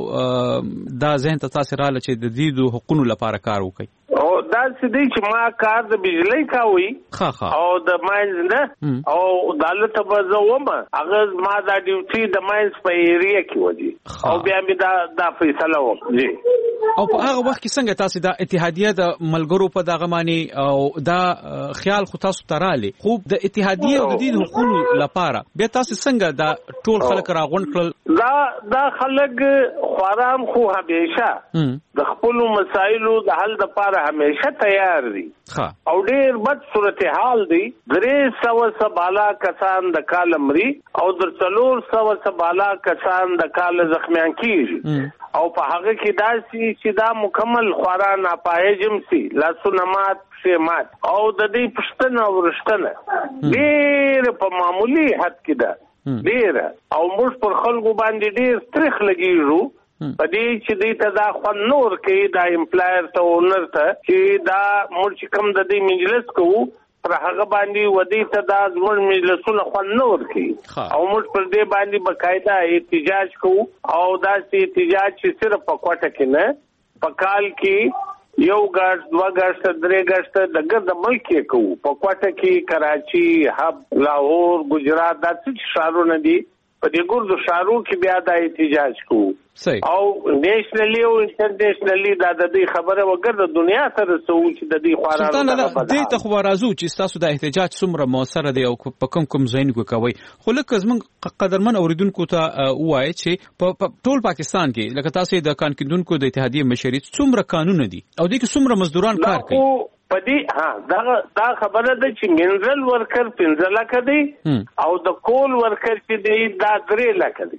دا ذهن ته تاسو رااله چې د دې د حقوقو لپاره کار وکړي. او دا سدي چې ما کار د بجلی کاوي او د ماینز نه او دالت بزوم هغه ما دا ډیوټي د ماینز په ایریا کې ودی او بیا مې دا فیصله وکړه. او په هغه وخت کې څنګه تاسو د اتحادیه د ملګرو په دغه معنی او دا خیال خو تاسو تراله خو د اتحادیه او د دې حقوقو لپاره بیا تاسو څنګه دا ټول خلک راغونډ کړل؟ دا خلک خورام خو همیشه د خپل مسایلو د حل لپاره همیشه تیار دي او ډیر بد صورتحال دي. 300 بالا کسان د کال مري او در 400 بالا کسان د کال زخمیان کیږي او په هغه کې داسي چې دا مکمل خورا ناپایجم سي لاسونمات شمات او د دې پښتنه ورشتنه ډیر په معمولی حد کې ده ډیر او موږ پر خلکو باندې ډیر تاریخ لګیږو په دې چې دې ته دا خو نور کې دا امپلایر ته اونر ته چې دا موږ کوم د دې مجلس کوو پر هغه باندې ودی ته دا زموږ مجلسونه خو نور کې او موږ پر دې باندې بقاعده احتجاج کوو او دا سي احتجاج چې صرف په کوټه کې نه په کال کې یو غاښ دوا غاښ درې غاښ د ګرد ملک کې کوو. په کوټه کې کراچي، حب، لاهور، ګجرات دا څه شهرونه دي په دې ګردو شهرو کې بیا دا احتجاج کوو او نیشنلی او انټرنیشنلی دا د دې خبره وګر د دنیا سره سوچ د دې خوارانو ته دې ته خو راځو چې تاسو د احتجاج څومره موثر دی او په کوم ځای کې کوي. خو لکه زمونږ قدرمن اوریدونکو ته وایي چې په ټول پاکستان کې لکه تاسو د کان کیندونکو د اتحادیې مشري څومره قانون دي او دې کې څومره مزدوران کار کوي؟ پدې دا خبره ده چې منرل ورکر 15 لک دی او د کول ورکر چې دی دا 3 لک دی.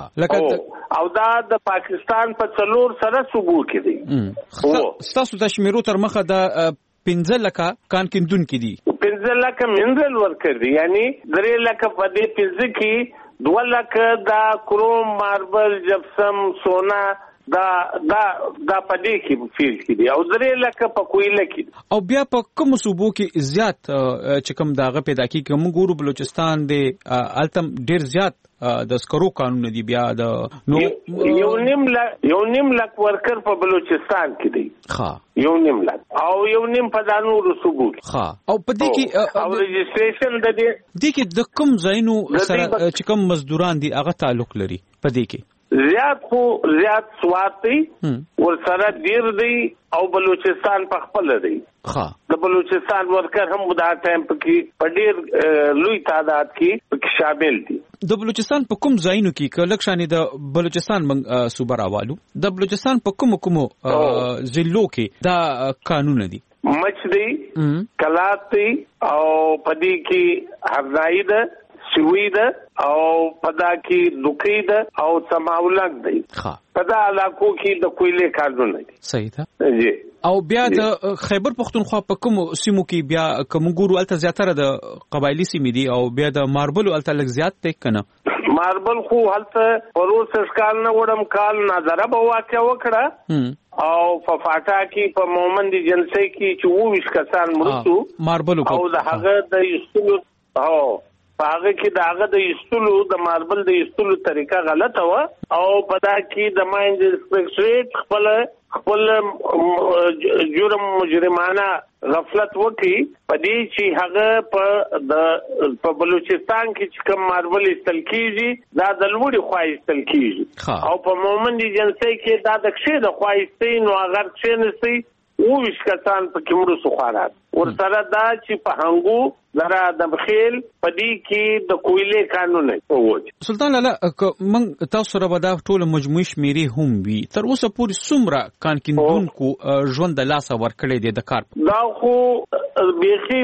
او دا د پاکستان په 4 سره صوبو کې دی. تاسو د شمیرو تر مخه د 15 لک کان کیندونکو دي، 15 لک منرل ورکر دی، یعنی 3 لک په دې 15 کې 2 لک دا کروم، ماربل، جپسم، سونا دا پدې کې فیل کې دي او 3 لک په کویله کې. او بیا په کوم صوبو کې زیات چې کوم داغه پیدا کیږي کوم ګورو بلوچستان دی التم ډیر زیات د سکرو قانون دی بیا د نو یو نیم لک ورکر په بلوچستان کې دی یو نیم لک او یو نیم په دانو رسوبو او په دې کې او رجسټریشن د دې کې د کوم ځایونو سره چې کوم مزدوران دي هغه تعلق لري په دې کې زیات سواد دی ورسره ډیر دی او بلوچستان په خپل دی. د بلوچستان ورکر هم دا ټایم کې په ډیر لوی تعداد کې شامل دي. د بلوچستان په کوم ځایونو کې کلک شانې د بلوچستان صوبه راوالو د بلوچستان په کوم ضلعو کې دا قانون دي؟ مچ دی، کلات دی او پدې کې هرځای ده، سوی ده او پدا کې دوکې ده او سماولک دی. پدا علاقو کې د کویلې قانون دی. صحیح ده جی. او بیا د خیبر پختونخوا په کوم سیمو کې بیا کوم ګورو الته زیاتره د قبایلی سیمې دي او بیا د ماربل الته لږ زیات ته کنه ماربل خو هلته پروسس کال نه وړم کال نظر به واقع وکړه او په فاټا کې په مومند جنسي کې چې 20 کسان مرسو ماربل او د هغه د یستلو په هغه کې د هغه د یستلو د ماربل د یستلو طریقه غلطه و او په دا کې د ماین انسپکټریټ خپل جرم مجرمانه غفلت وکړي په دې چې هغه په بلوچستان کې چې کوم ماربل استل کیږي دا د لوړي خوای استل کیږي او په مومند جنسي کې دا د ښه د خوای استین او هغه څه نسي او وش کسان په کومرو سخارات ورسره دا چې په هنګو زرا د بخیل پدې کې د کویلې قانون نه وځي. سلطان لاله من تاسو سره به دا ټول مجموعي شمیرې هم وي تر اوسه پورې څومره کانکیندونکو ژوند د لاسه ورکړی دی د کار دا خو بیخي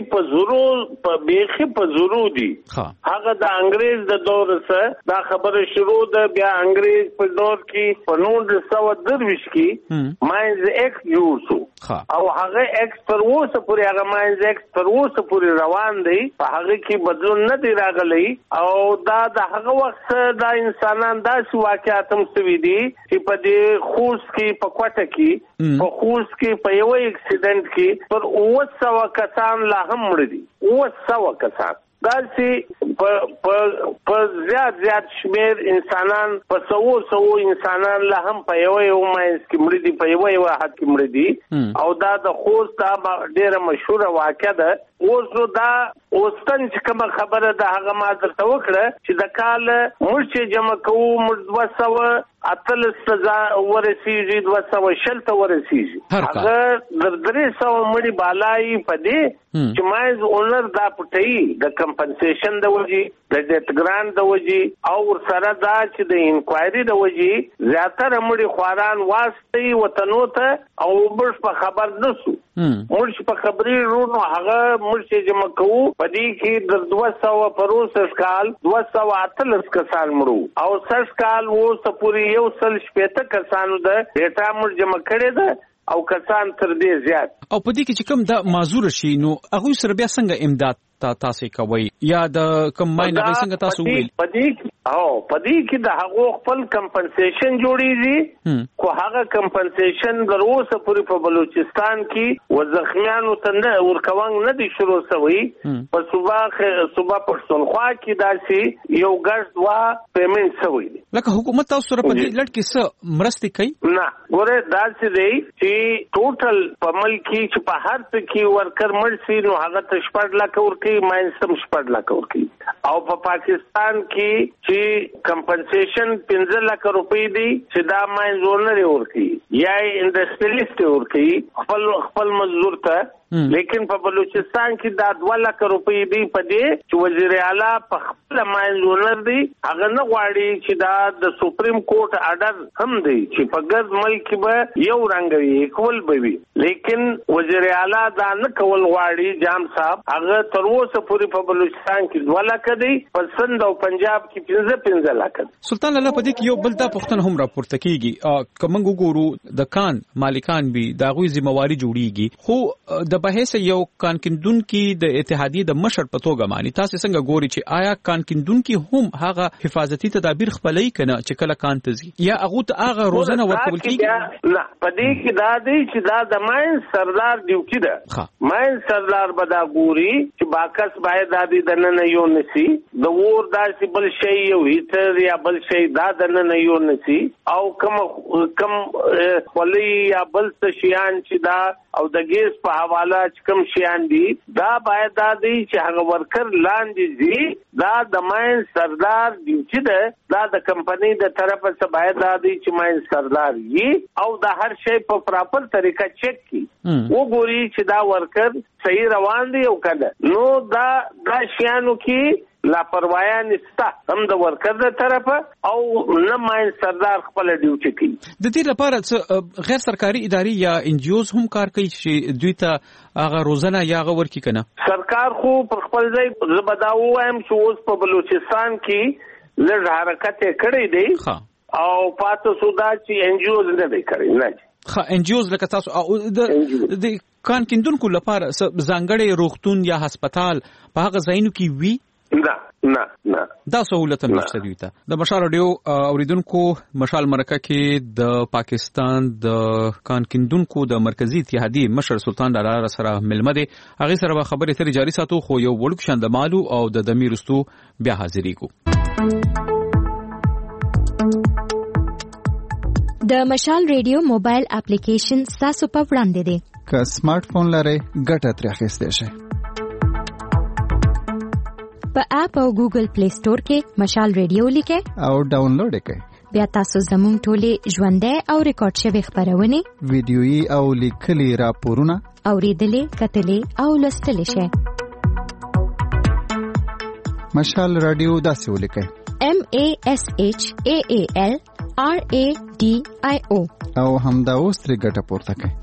په زورو دي هغه د انګريز د دور سره دا خبره شروع ده بیا انګريز په دور کې په 1923 کې ماینز ایکټ جوړ شو او هغه ایکټ پر اوسه پورې هغه ماینز ایکټ پر اوسه پورې روان دی په هغه کې بدلون نه دی راغلی او دا د هغه وخت دا انسانان داسې واقعات هم سوي دي چې په دې خوست کې په کوټه کې په خوست کې په یو اکسیډنټ کې پر 900 کسان لا هم مړ دي 900 کسان داسې په زیات شمیر انسانان په سو انسانان لا هم په یو ماینس کې مړ دي په یو حد کې مړ دي او دا د خوست دا ډیره مشهوره واقعه ده اوس نو دا اوستن چې کومه خبره ده هغه ما درته وکړه چې د کال مرچ جمع کوو 200 اتل سزا ورسیږي 200 ته ورسیږي هغه د 300 مړي بالای پدې چې مایز اونر دا پټي د کمپنسیشن د وجي د ډیټ ګرانټ د وجي او سره دا چې د انکوایري د وجي زیاتره مړي خواران واسطي وطنو ته او برش په خبر نسو مرش په خبري رونو هغه مرش جمع کوو پدې کې د 200 پروسس کال 218 کسان مړو او سس کال وو سپوري یو سل شپېته کسانو د ډیټا مر جمع کړي ده او کسان تر دې زیات او په دې کې چې کوم د معذور شي نو هغه سره بیا څنګه امداد تاسو کوي یا د کوم ماین هغه څنګه تاسو ویل پدې کې د هغه خپل کمپنسیشن جوړیږي خو هغه کمپنسیشن د اوسه پوری په بلوچستان کې و زخمیانو ته ورکوان نه دي شروع شوی په صوبه پښتونخوا کې داسي یو ګرځ وا پیمنٹ شوی لکه حکومت تاسو سره په دې لړ کې څه مرسته کوي نه ګوره داسي دی چې ټوټل په ملک کې په هر څه کې ورکر مرسي نو هغه تشپړ لا کوي ماینسم شپړ لا کوي او په پاکستان کې چې کمپنسیشن 15 لک روپۍ دي چې دا ماین زونر ورکی یا انډستریالیست ورکی خپل مزدور ته لیکن په بلوچستان کې دا 2 لک روپۍ دي په دې چې وزیر اعلی په خپل ماین زونر دي هغه نه غواړي چې دا د سپریم کورټ آرډر هم دی چې په ګرد ملک به یو رنګ وي اکول به وي لیکن وزیر اعلی دا نه کول غواړي جام صاحب هغه تر اوسه پوری په بلوچستان کې 2 لک دي په سند او پنجاب کې 15 لک سلطان الله په دې کې یو بل دا پښتنه هم راپورته کیږي کومنګ وګورو د کان مالکان به دا غوي ذمہواری جوړیږي خو د بحث یو کانکندونکو د اتحادیه د مشر په توګه مانی تاسو څنګه ګوري چې آیا کانکندونکو هم هغه حفاظتي تدابیر خپلای کنه چې کله کانتزي یا هغه ته هغه روزنه ورکول کیږي نه پدې کې دا دی چې دا د ماین سردار ډیوټي ده ماین سردار بدا ګوري چې باکس باید د نن یو نسی د ور داسې بل شی یو هیتر یا بل شی دا د نن یو نسی او کم خلی یا بل څه شیان چې دا او د ګیس په حواله کم شیان دي دا باید دا دی چې هغه ورکر لاندې دي دا د ماین سردار ډیوټي ده دا د کمپنۍ د طرفه څخه باید دا دی چې ماین سردار یې او د هر شی په پراپر طریقه چک کی وګوري چې دا ورکر صحیح روان دی او کله نو دا شیانو کې لاپروايي نشته هم د ورکر د طرفه او نه ماین سردار خپل ډیوټي کوي د دې لپاره غیر سرکاري ادارې یا ان جی اوز هم کار کوي چې دوی ته هغه روزنه یا غور کی کنه سرکار خو پر خپل ځای زبداو وایم چې اوس په بلوچستان کې لږ حرکت کړی دی او پاتې سودا چې ان جی اوز نه دی کړی نه ان جی اوز لکه تاسو د کانکندونکو لپاره ځانګړي روغتون یا هسپتال په هغه ځایونو کې وی دا نه دا سہولت نشته دی ته د مشال رادیو اوریدونکو مشال مرکه کې د پاکستان د کانکیندونکو د مرکزی اتحادیه مشر سلطان ډالر سره ملمه دي هغه سره خبرې تر جاری ساتو خو یو وړوک شند مالو او د دمیرستو بیا حاضرې کو د مشال ریډیو موبایل اپلیکیشن تاسو په وړاندې دی که سمارټ فون لرئ ګټه ترې اخیستی شئ په اپ او ګوګل پلی سٹور کې مشال ریډیو لیکئ او ډاونلوډ کړئ بیا تاسو زموږ ټولې ژوندۍ او ریکارډ شوی خبرونه ویډیويي او لیکلي راپورونه اوریدلې کتلې او لوستلې شئ مشال رادیو داسې ولیکئ MASHAALRADIO او همدا اوس ترې ګټه پورته کړئ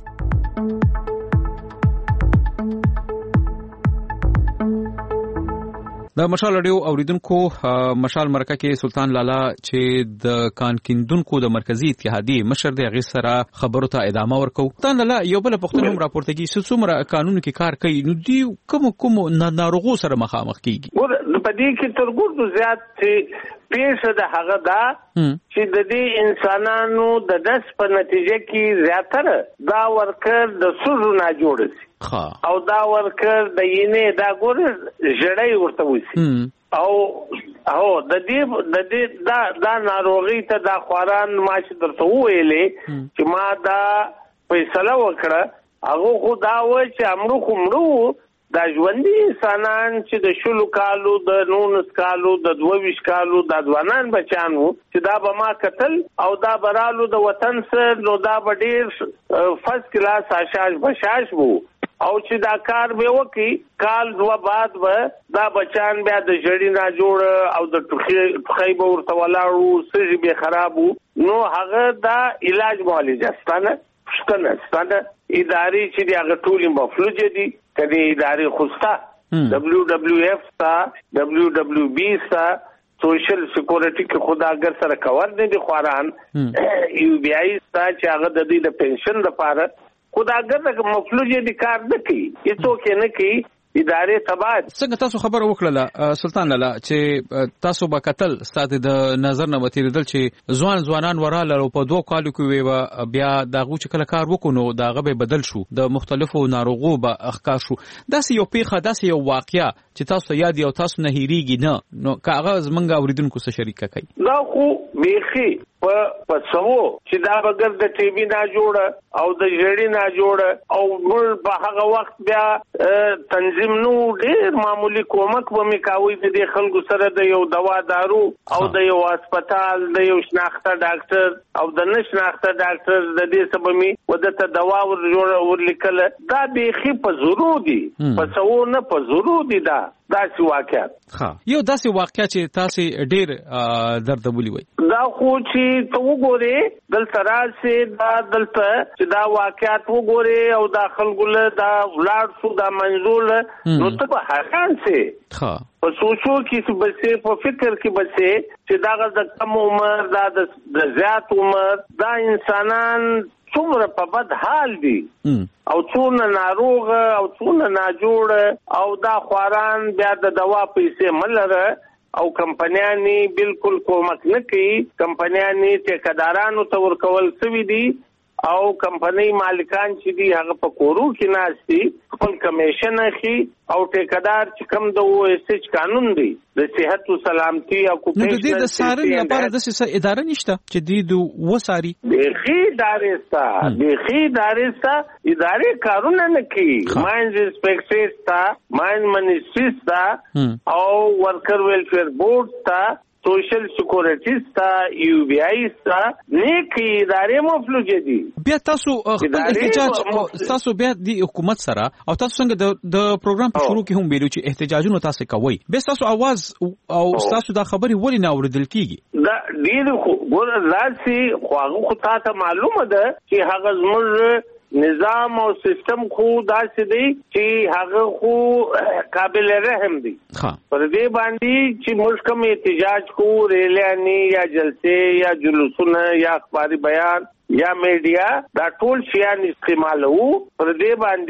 د مشال رادیو اوریدونکو مشال مرکه کې سلطان لالا چې د کانکیندونکو د مرکزی اتحادیه مشر دی هغه سره خبرو ته ادامه ورکو سلطان لالا یو بل پښتون هم راپورته کی څومره قانون کې کار کوي نو دی کوم ناروغو سره مخامخ کیږي ور په دې کې ترګورو زیات پیښه د هغه دا چې د دې انسانانو د دس په نتیجه کې زیاتره دا ورکر د سوزو نه جوړ شي او دا ورکر د ینې دا ګور جړای ورته وسی او د دې دا ناروغي ته دا خواران ماش درته ویلې چې ما دا فیصله وکړه هغه خو دا و چې امرو کومړو دا ژوندۍ انسانان چې د شلو کالو د 19 کالو د 22 کالو د ځوانان بچانو چې دا به ما قتل او دا برالو د وطن سره نو دا به ډیر فرست کلاس آشاش بشاش وو او چې دا کار به وکي کال دوا بعد به دا بچان بیا د جړی نه جوړ او د ټخی به ورته ولاړو سږي به خرابو نو هغه دا علاج معالجه ستانه اداري چې دی هغه ټول مفلوج دي کدي اداري خوستا WWF تا WWB تا سوشل سکیورټي کې خداګر سره کور دي د خواران UBI تا چې هغه د دې د پنشن لپاره خداګر د مفلوج دي کار نه کوي هیڅوک نه کوي ادارې تباد څنګه تاسو خبر وکړه سلطان لالا چې تاسو به قتل ستاسو د نظر نه وتیریدل چې ځوانان وراله په 2 کالو کې بیا داغو چې کله کار وکونو داغه به بدل شو د مختلفو ناروغو به اخکار شو داسې یو پیخه داسې یو واقعیا چې تاسو یاد یو تاسو نه هېریږي نه نو کاغذ منګه اوریدونکو سره شریک کړئ دا خو بیخي په سمو چې دا بغیر د ټي وي نه جوړ او د جړی نه جوړ او ګل په هغه وخت بیا تنظیم نو ډیر معمولی کومک به میکاوي د خلکو سره د یو دوا دارو او د یو هسپتال د یو شناخته ډاکټر او د نشناخته ډاکټر د دې سبب می ودته دوا ورلیکل دا بیخي په ضروري دي په سمو نه په ضروري دي دا داسې واقعیت یو داسې واقعیا چې تاسو ډیر دردولي وي دا خو چې ته وګورې دلته راځي دا دلته چې دا واقعیت وګورې او دا خلګول دا ولاد شو دا منزول نو ته په حیران سي په سوچو کې بسې په فکر کې بسې چې دا د کم عمر دا د زیات عمر دا انسانان څومره په بد حال دي او څونه ناروغ او څونه ناجوړ او دا خواران بیا د دوا پیسې ملره او کمپنیانی بالکل کومک نه کوي کمپنیانی ټیکدارانو ته ورکول سوي دي او کمپنی مالکان چې دي هغه په کورو کې ناشتي خپل کمیشن اخی او ټیکدار چې کم د OSH قانون دی د صحت او سلامتي او کوپیشن د دې د ساري لپاره د څه اداره نشته چې د وساري بخي دارستا ادارې کارونه نه کوي ماینز انسپیکټر تا ماین منیسټری تا او ورکر ویلفیر بورډ تا سوشل سکیورټی تا UBI تا نیکی ادارې مفلوج دي بیا تاسو احتجاج تاسو بیا د حکومت سره او تاسو څنګه د پروګرام په شروع کې هم ویلو چې احتجاجونه تاسو کوي به تاسو आवाज او تاسو دا خبري ولې نه اوریدل کیږي دا ډیر ګور راځي خو هغه ته معلومه ده چې هغه زموږ نظام او سیستم خو داسې دی چې هغه خو قابل رحم دی پر دې باندې چې موږ کوم احتجاج کو ریلیانی یا جلسه یا جلوسونه یا اخباري بیان یا میډیا دا ټول شیان استعمالو پر دې باندې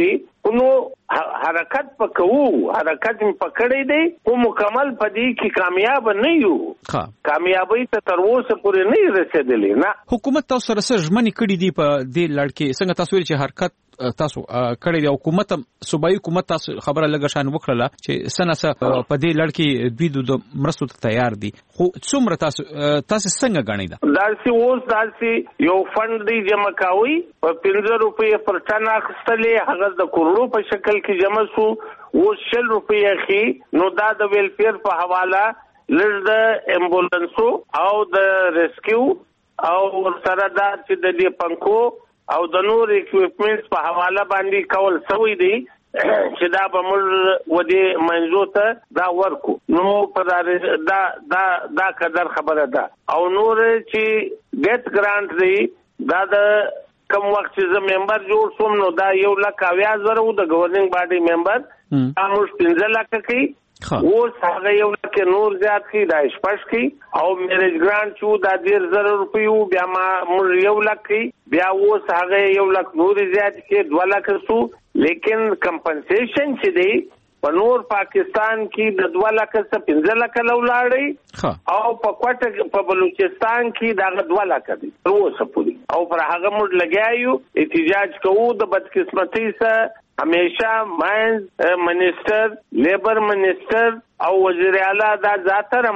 نو حرکت پکوو حرکت پکړې دی خو مکمل پدې کې کامیاب نه یو کامیابی ته تر اوسه پورې نه رسیدلې نه حکومت تاسو سره څه کړی دی په دې لړ کې څنګه تاسو ویل چې حرکت تاسو کړی دی حکومت صوبایي حکومت تاسو خبره لګه شان وکړه چې سناسه په دې لړ کې دوی د مرستو ته تیار دي خو څومره تاسو څنګه غاڼې ده داسې اوس داسې یو فند دی جمع کاوي په 15 روپیه پر ټن اخستلې هغه د کروڑو په شکل کې جمع شو او 100 روپیه خي نو دا د ویلفیر په حواله لږ د امبولانسو او د ریسکیو او سره دا چې د دې پنکو او د نور اکوپمنټس په حواله باندې کول سوی دی چې دا به موږ ودی منځو ته دا ورکو نو په دا قدر خبره ده او نور چې ګټ ګرانټ دی دا د کوم وخت چې زه ممبر جوړ شوم نو دا 1,80,000 د گورننګ باډي ممبر موږ 15 لک کوي او هغه 1 لک نور زیات کی دا شپږ کی او میریج ګرانټ چې دا 1,000 روپیو بیا ما موږ 1 لک کی بیا و هغه 1 لک نور زیات کی 2 لک سو لیکن کمپنسیشن چې دی په نور پاکستان کې د 2 لک څخه 15 لک لولاړي او په کوټه په بلوچستان کې دا 2 لک دي روسه پوری او پر هغه موږ لګایو احتجاج کوو د بدقسمتۍ سره همیشه ماینز منیسټر لیبر منیسټر او وزیر اعلی دا ذاتره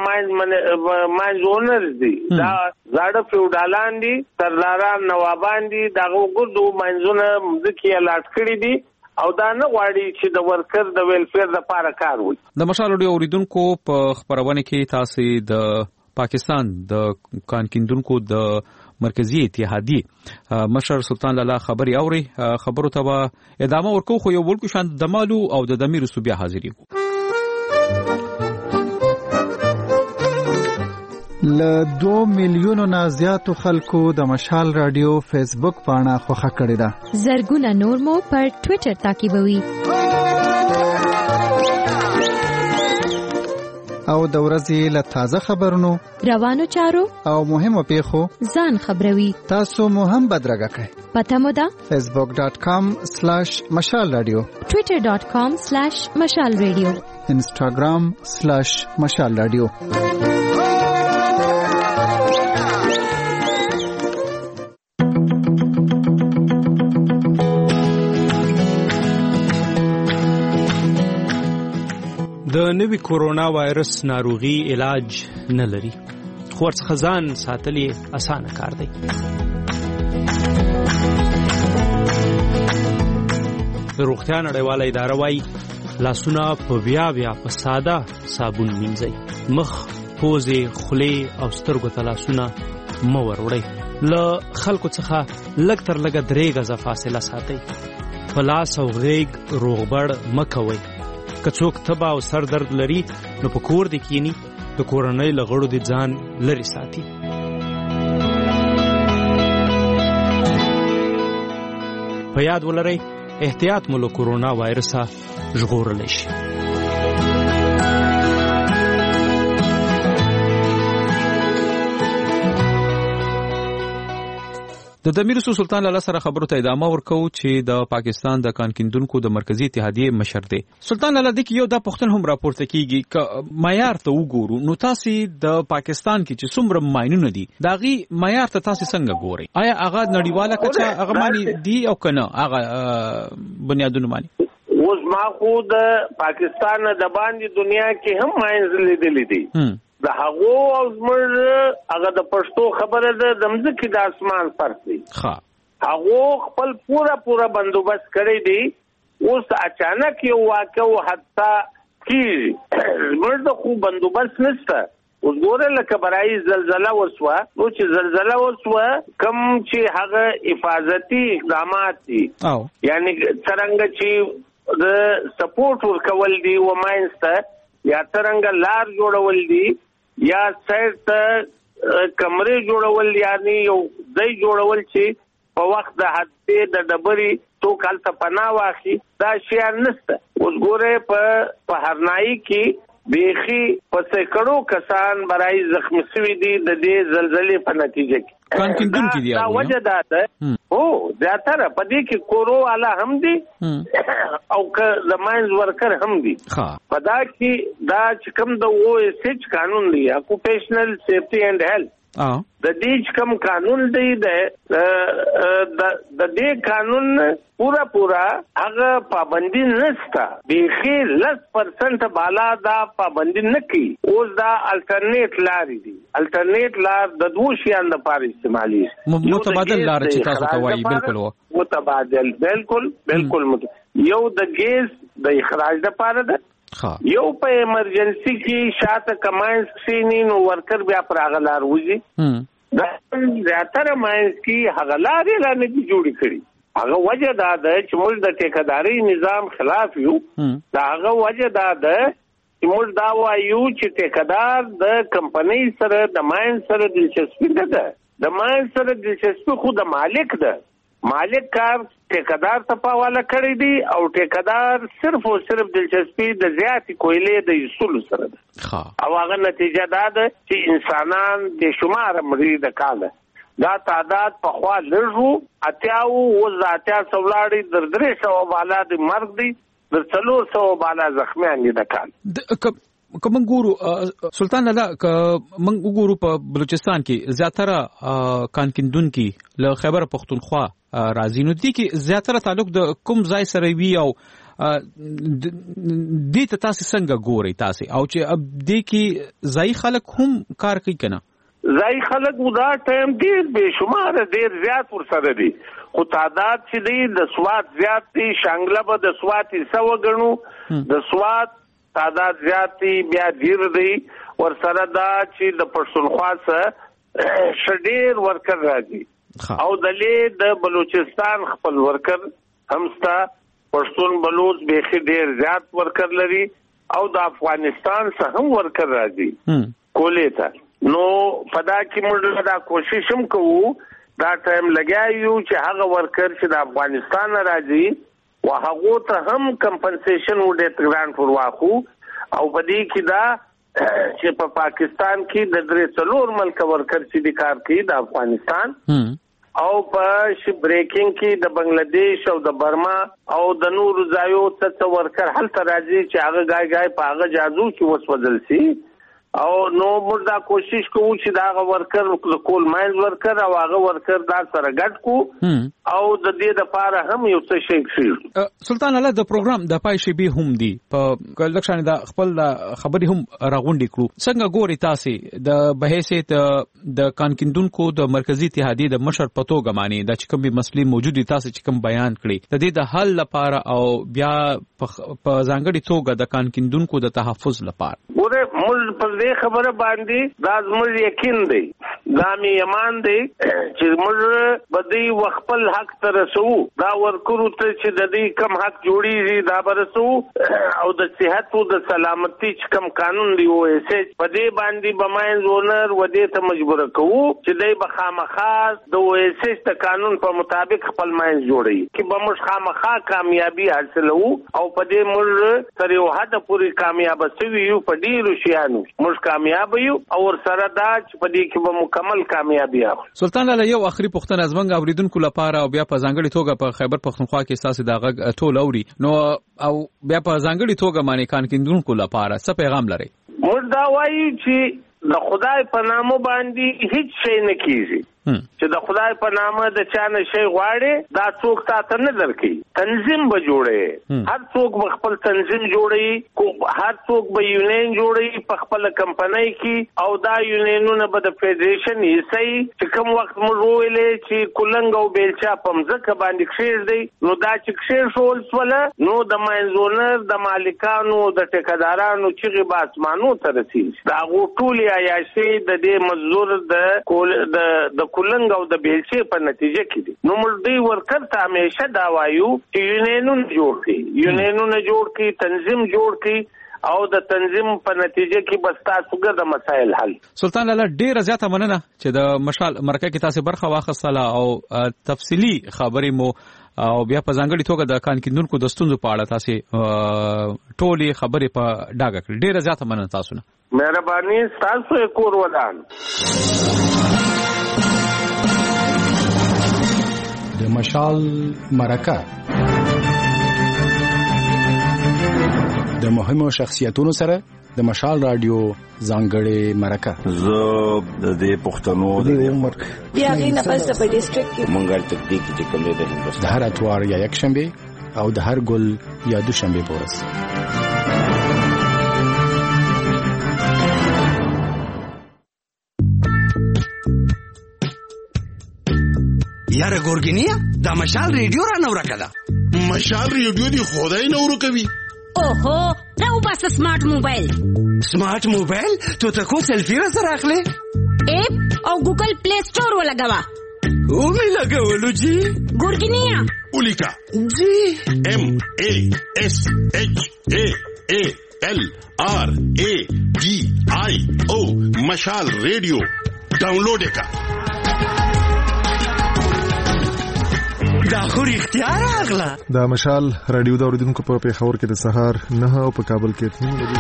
ماینز اونرز دي دا زاړه فیوډالان دي سرداران نوابان دي دا وګړو ماینزونه ځکه لاټ کړی دي او دا نه غواړي چې د ورکر د ویلفیر لپاره کار وکړي د مشال اډیو اوریدونکو په خبرونه کې تاسو د پاکستان د کانکیندونکو د مرکزی اتحادیه مشر سلطان لالا خبري اوري خبرو ته ادامه ورکو خو یو ولکو شان د مالو او د دمیر صوبیا حاضری ل 2 میلیونو نه زیاتو خلکو د مشال رادیو فیسبوک پاڼه خوښه کړې ده زرګونه نور مو پر ټوئیټر تعقیبوي او د ورځې له تازه خبرونو روانو چارو او مهمو پیښو ځان خبروي تاسو مو هم بدرګه کړئ پته مو ده facebook.com/mashalradio twitter.com/mashalradio instagram/mashalradio د نوي کورونا وایرس ناروغي علاج نه لري خو ورڅخه ځان ساتل یې اسانه کار دی روغتیا نړیواله اداره وايي لاسونه په بیا په ساده صابون مینځئ مخ پوزې خولې او سترګو ته لاسونه مه وروړئ له خلکو څخه لږ تر لږه 3 غزه فاصله ساتئ په لاس او غېږ روغبړ مه کوئ که څوک تبه او سر درد لري نو په کور دې کینی د کورنۍ له غړو دې ځان لرې ساتي په یاد ولرئ احتیاط مو له کورونا وایرسه ژغورلی شي د دمیر سلطان لالا سره خبرو ته ادامه ورکو چې د پاکستان د کانکیندونکو د مرکزی اتحادیه مشر دی سلطان لالا د یو د پښتون هم راپورته کیږي ک معیار ته وګورو نو تاسو د پاکستان کې چې څومره ماینونه دي داغي معیار ته تاسو څنګه ګورئ آیا هغه نړیواله کچه هغه معنی دی او کنه هغه بنیادونه معنی اوس ما خو د پاکستان د باندې دنیا کې هم ماینز لیدلې دي د هغو او زمر هغه د پښتو خبره ده د مځکې د اسمان فرق دی هغو خپل پورا بندوبست کړی دی اوس اچانک یو واقع حتی کې زمر د خو بندوبست نشته اوس ګوره لکه برای زلزلہ وسوه نو چې زلزلہ وسوه کم چې هغه حفاظتي اقدامات دي یعنی څنګه چې د سپورټ ورکول دي و ماینسته یا څنګه لار جوړول دي یا سایت کمرې جوړول یعنی یو ځای جوړول چې په وخت د حادثې د ډبرې تو کالته پناه واخلي دا شی نشته اوس ګوره په هرنایي کې بیخي په سیکړو کسان برای زخمی شوي دي د دې زلزلې په نتیجه کې کانکیندونکو دي دا وجه ده زیاتره په دې کې کورو والا هم دي او که د ماینز ورکر هم دي. په دا کې دا چې کوم د OSH قانون دی اکوپیشنل سیفټي اینڈ هیلث د دې کوم قانون دی د دې قانون پورا هغه پابندي نشته بیخي 10% بالا دا پابندي نه کوي. اوس دا الټرنیټ لارې دي. الټرنیټ لار د دوه شیانو لپاره استعمالي متبادل لار چې تاسو ته وایي. بالکل متبادل بالکل یو د ګیس د اخراج لپاره ده یو په ایمرجنسي کې شاته کماینز کسینی نو ورکر بیا پر اغلار وځي. دا زیاتره ماینز کې اغلار اعلان دي جوړی کړی. هغه وجه دا ده چې موږ د ټیکداري نظام خلاف یو. دا هغه وجه دا ده چې موږ دا وایو چې ټیکدار د کمپنۍ سره د ماینز سره دلچسپي نه ده. د ماینز سره دلچسپي خو د مالک ده. مالک کار ټیکدار ته پاواله کړی دی او ټیکدار صرف او صرف دلچسپي د زیاتې کویلې د یسول سره ده. او هغه نتیجه دا ده چې انسانان د شمار مړي د کاله دا تعداد په خوا لږو اتیاو و ذاتیا سولاړي در 300 بالا د مرګ دی در 400 بالا زخمیان دي د کال. کوم ګورو سلطان لالا کوم ګورو په بلوچستان کې زیاتره کانکندون کې له خیبر پختونخوا راځي نو دي کې زیاتره تعلق د کوم ځای سره وی او دې ته تاسو څنګه ګوري تاسو او چې اب دې کې ځای خلک هم کار کوي کنه؟ ځای خلک دا ټایم ډیر بشمار ډیر زیات ورسره دي خو تعداد چې دی د سواد زیات دي. شانګله به د سواد حصہ وګڼو د سواد تعداد زیاتی بیا ډیر دی ورسره دا چې د پښتونخوا سره شډیر ورکر راځي او دلې د بلوچستان خپل ورکر همستا پښتون بلوچ به ډیر زیات ورکر لري او د افغانستان څخه هم ورکر راځي کولې ته. نو پدا کې موږ دا کوشش هم کوو دا ټایم لګایو چې هغه ورکر چې د افغانستان راځي وهغه ته هم کمپنسیشن وډه ګرانټ ورواخو او په دې کې دا چې په پاکستان کې د 3 ملک ورکر چې د کار کوي د افغانستان او په شپ بریکینګ کې د بنگلاديش او د برما او د نورو ځایو څخه ورکر هلته راځي چې هغه غای په هغه جازو چې وسوځل شي او نو موږ دا کوشش کوو چې دا ورکر کول ماینز ورکر او هغه ورکر دا سره ګډ کو او د دې لپاره هم یو څه شي کړی. سلطان الله د پروګرام د پای شی به هم دی په لکشان د خپل خبري هم راغونډي کړو. څنګه ګوري تاسو د بحثیت د کانکندونکو د مرکزی اتحادیه د مشر پتو غمانی د چکم به مسلې موجود دي تاسو چې کوم بیان کړی د دې د حل لپاره او بیا په ځانګړي توګه د کانکندونکو د تحفظ لپاره موږ په دې خبره باندې دا زموږ یقین دی دا می ایمان دی چې موږ بدی وخپل حق تر رسو دا ورکو ته چې د دې کم حق جوړیږي دا برسو او د صحت او د سلامتی چې کم قانون دی OSH په دې باندې بماین زونر و دې ته مجبور کوو چې دای بخامخا د OSH د قانون په مطابق خپل ماین جوړي چې بمش خامخا کامیابی حاصلو او په دې موږ تر یو حد پورې کامیاب شوي یو په ډیرو شیانو موږ کامیاب یو او سره دا چې په دې کې به مکمل کامیابی اخلو. سلطان الله یو اخري پوښتنه زمنګ اوریدونکو لپاره او بیا په ځانګړي توګه په خیبر پختونخوا کې اساسي دغه ټول اوري نو او بیا په ځانګړي توګه باندې کانکندونکو لپاره څه پیغام لري؟ موږ دا وایو چې د خدای په نامه باندې هیڅ شی نه کیږي چې د خدای په نامه د چا نه شی غواړي دا څوک تاسو نه درکې. تنظیم به جوړي هر څوک به خپل تنظیم جوړي هر څوک به یونین جوړي په خپل کمپنۍ کې او دا یونینونه به د فدریشن حصہ چې کوم وخت موږ ویلې چې کولنګ او بیلچا په مځکه باندې کښیر دی نو دا چې کښیر شول سوله نو د ماینزونر د مالکانو د ټیکدارانو چې به اسمانو ته رسیږي دا غوټولي عیاشي د دې مزدور د کولنګ او د بیلچې په نتیجه کې دي. نو موږ دوی ورکر ته همیشه دا وایو چې یونینونه جوړ کړي تنظیم جوړ کړي او د تنظیم په نتیجه کې بس تاسو ګرځي مسائل حل. سلطان الله ډیره زیاته مننه چې د مشال مرکه کې تاسو برخه واخیستله او تفصیلی خبرې مو او بیا په ځانګړي توګه د کانکندونکو د ستونزو په اړه تاسو ټولې خبرې په ډاګه کړې. ډیره زیاته مننه تاسو نه. مهرباني تاسو کور ودان. د مشال مرکه د مهمو شخصیتونو سره د مشال رادیو ځانګړې مرکه زه د دې پښتنو د عمر بیا غینه پس په ډیسټریکټ کې منګل تکتیک چې کوم دی د هر اتوار یا یک شنبه او د هر ګل یا دوشنبه پورس یاره ګورګینیا دا مشال ریډیو را نو راکړه مشال ریډیو دی خدای نو ورکوي اوهو دا وبس سمارټ موبایل ته کو سلفي را سره اخلي اپ او ګوګل پلی سٹور ولګوا او می لګولو جی ګورګینیا اولیکا جی MASHALRADIO مشال ریډیو ډاونلوډ کا دا خو اختیار اغلا دا مشال رادیو دا اوریدونکو په پیښور کې د سهار 9 او په کابل کې 3 بجې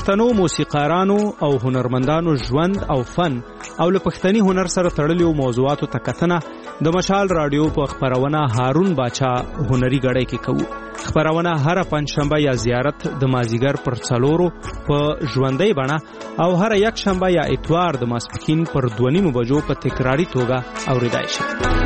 پښتنو موسیقارانو او هنرمندانو ژوند او فن او له پښتني هنر سره تړلو موضوعاتو ته کتنه د مشال رادیو په خبرونه هارون باچا هنري غړی کې کوو. خبرونه هر پنځشنبه یا زیارت د مازیګر پر 4 په ژوندۍ بڼه او هر یک شنبه یا اتوار د ماسپښین پر 2:30 بجو په تکراری توګه اوریدای شي.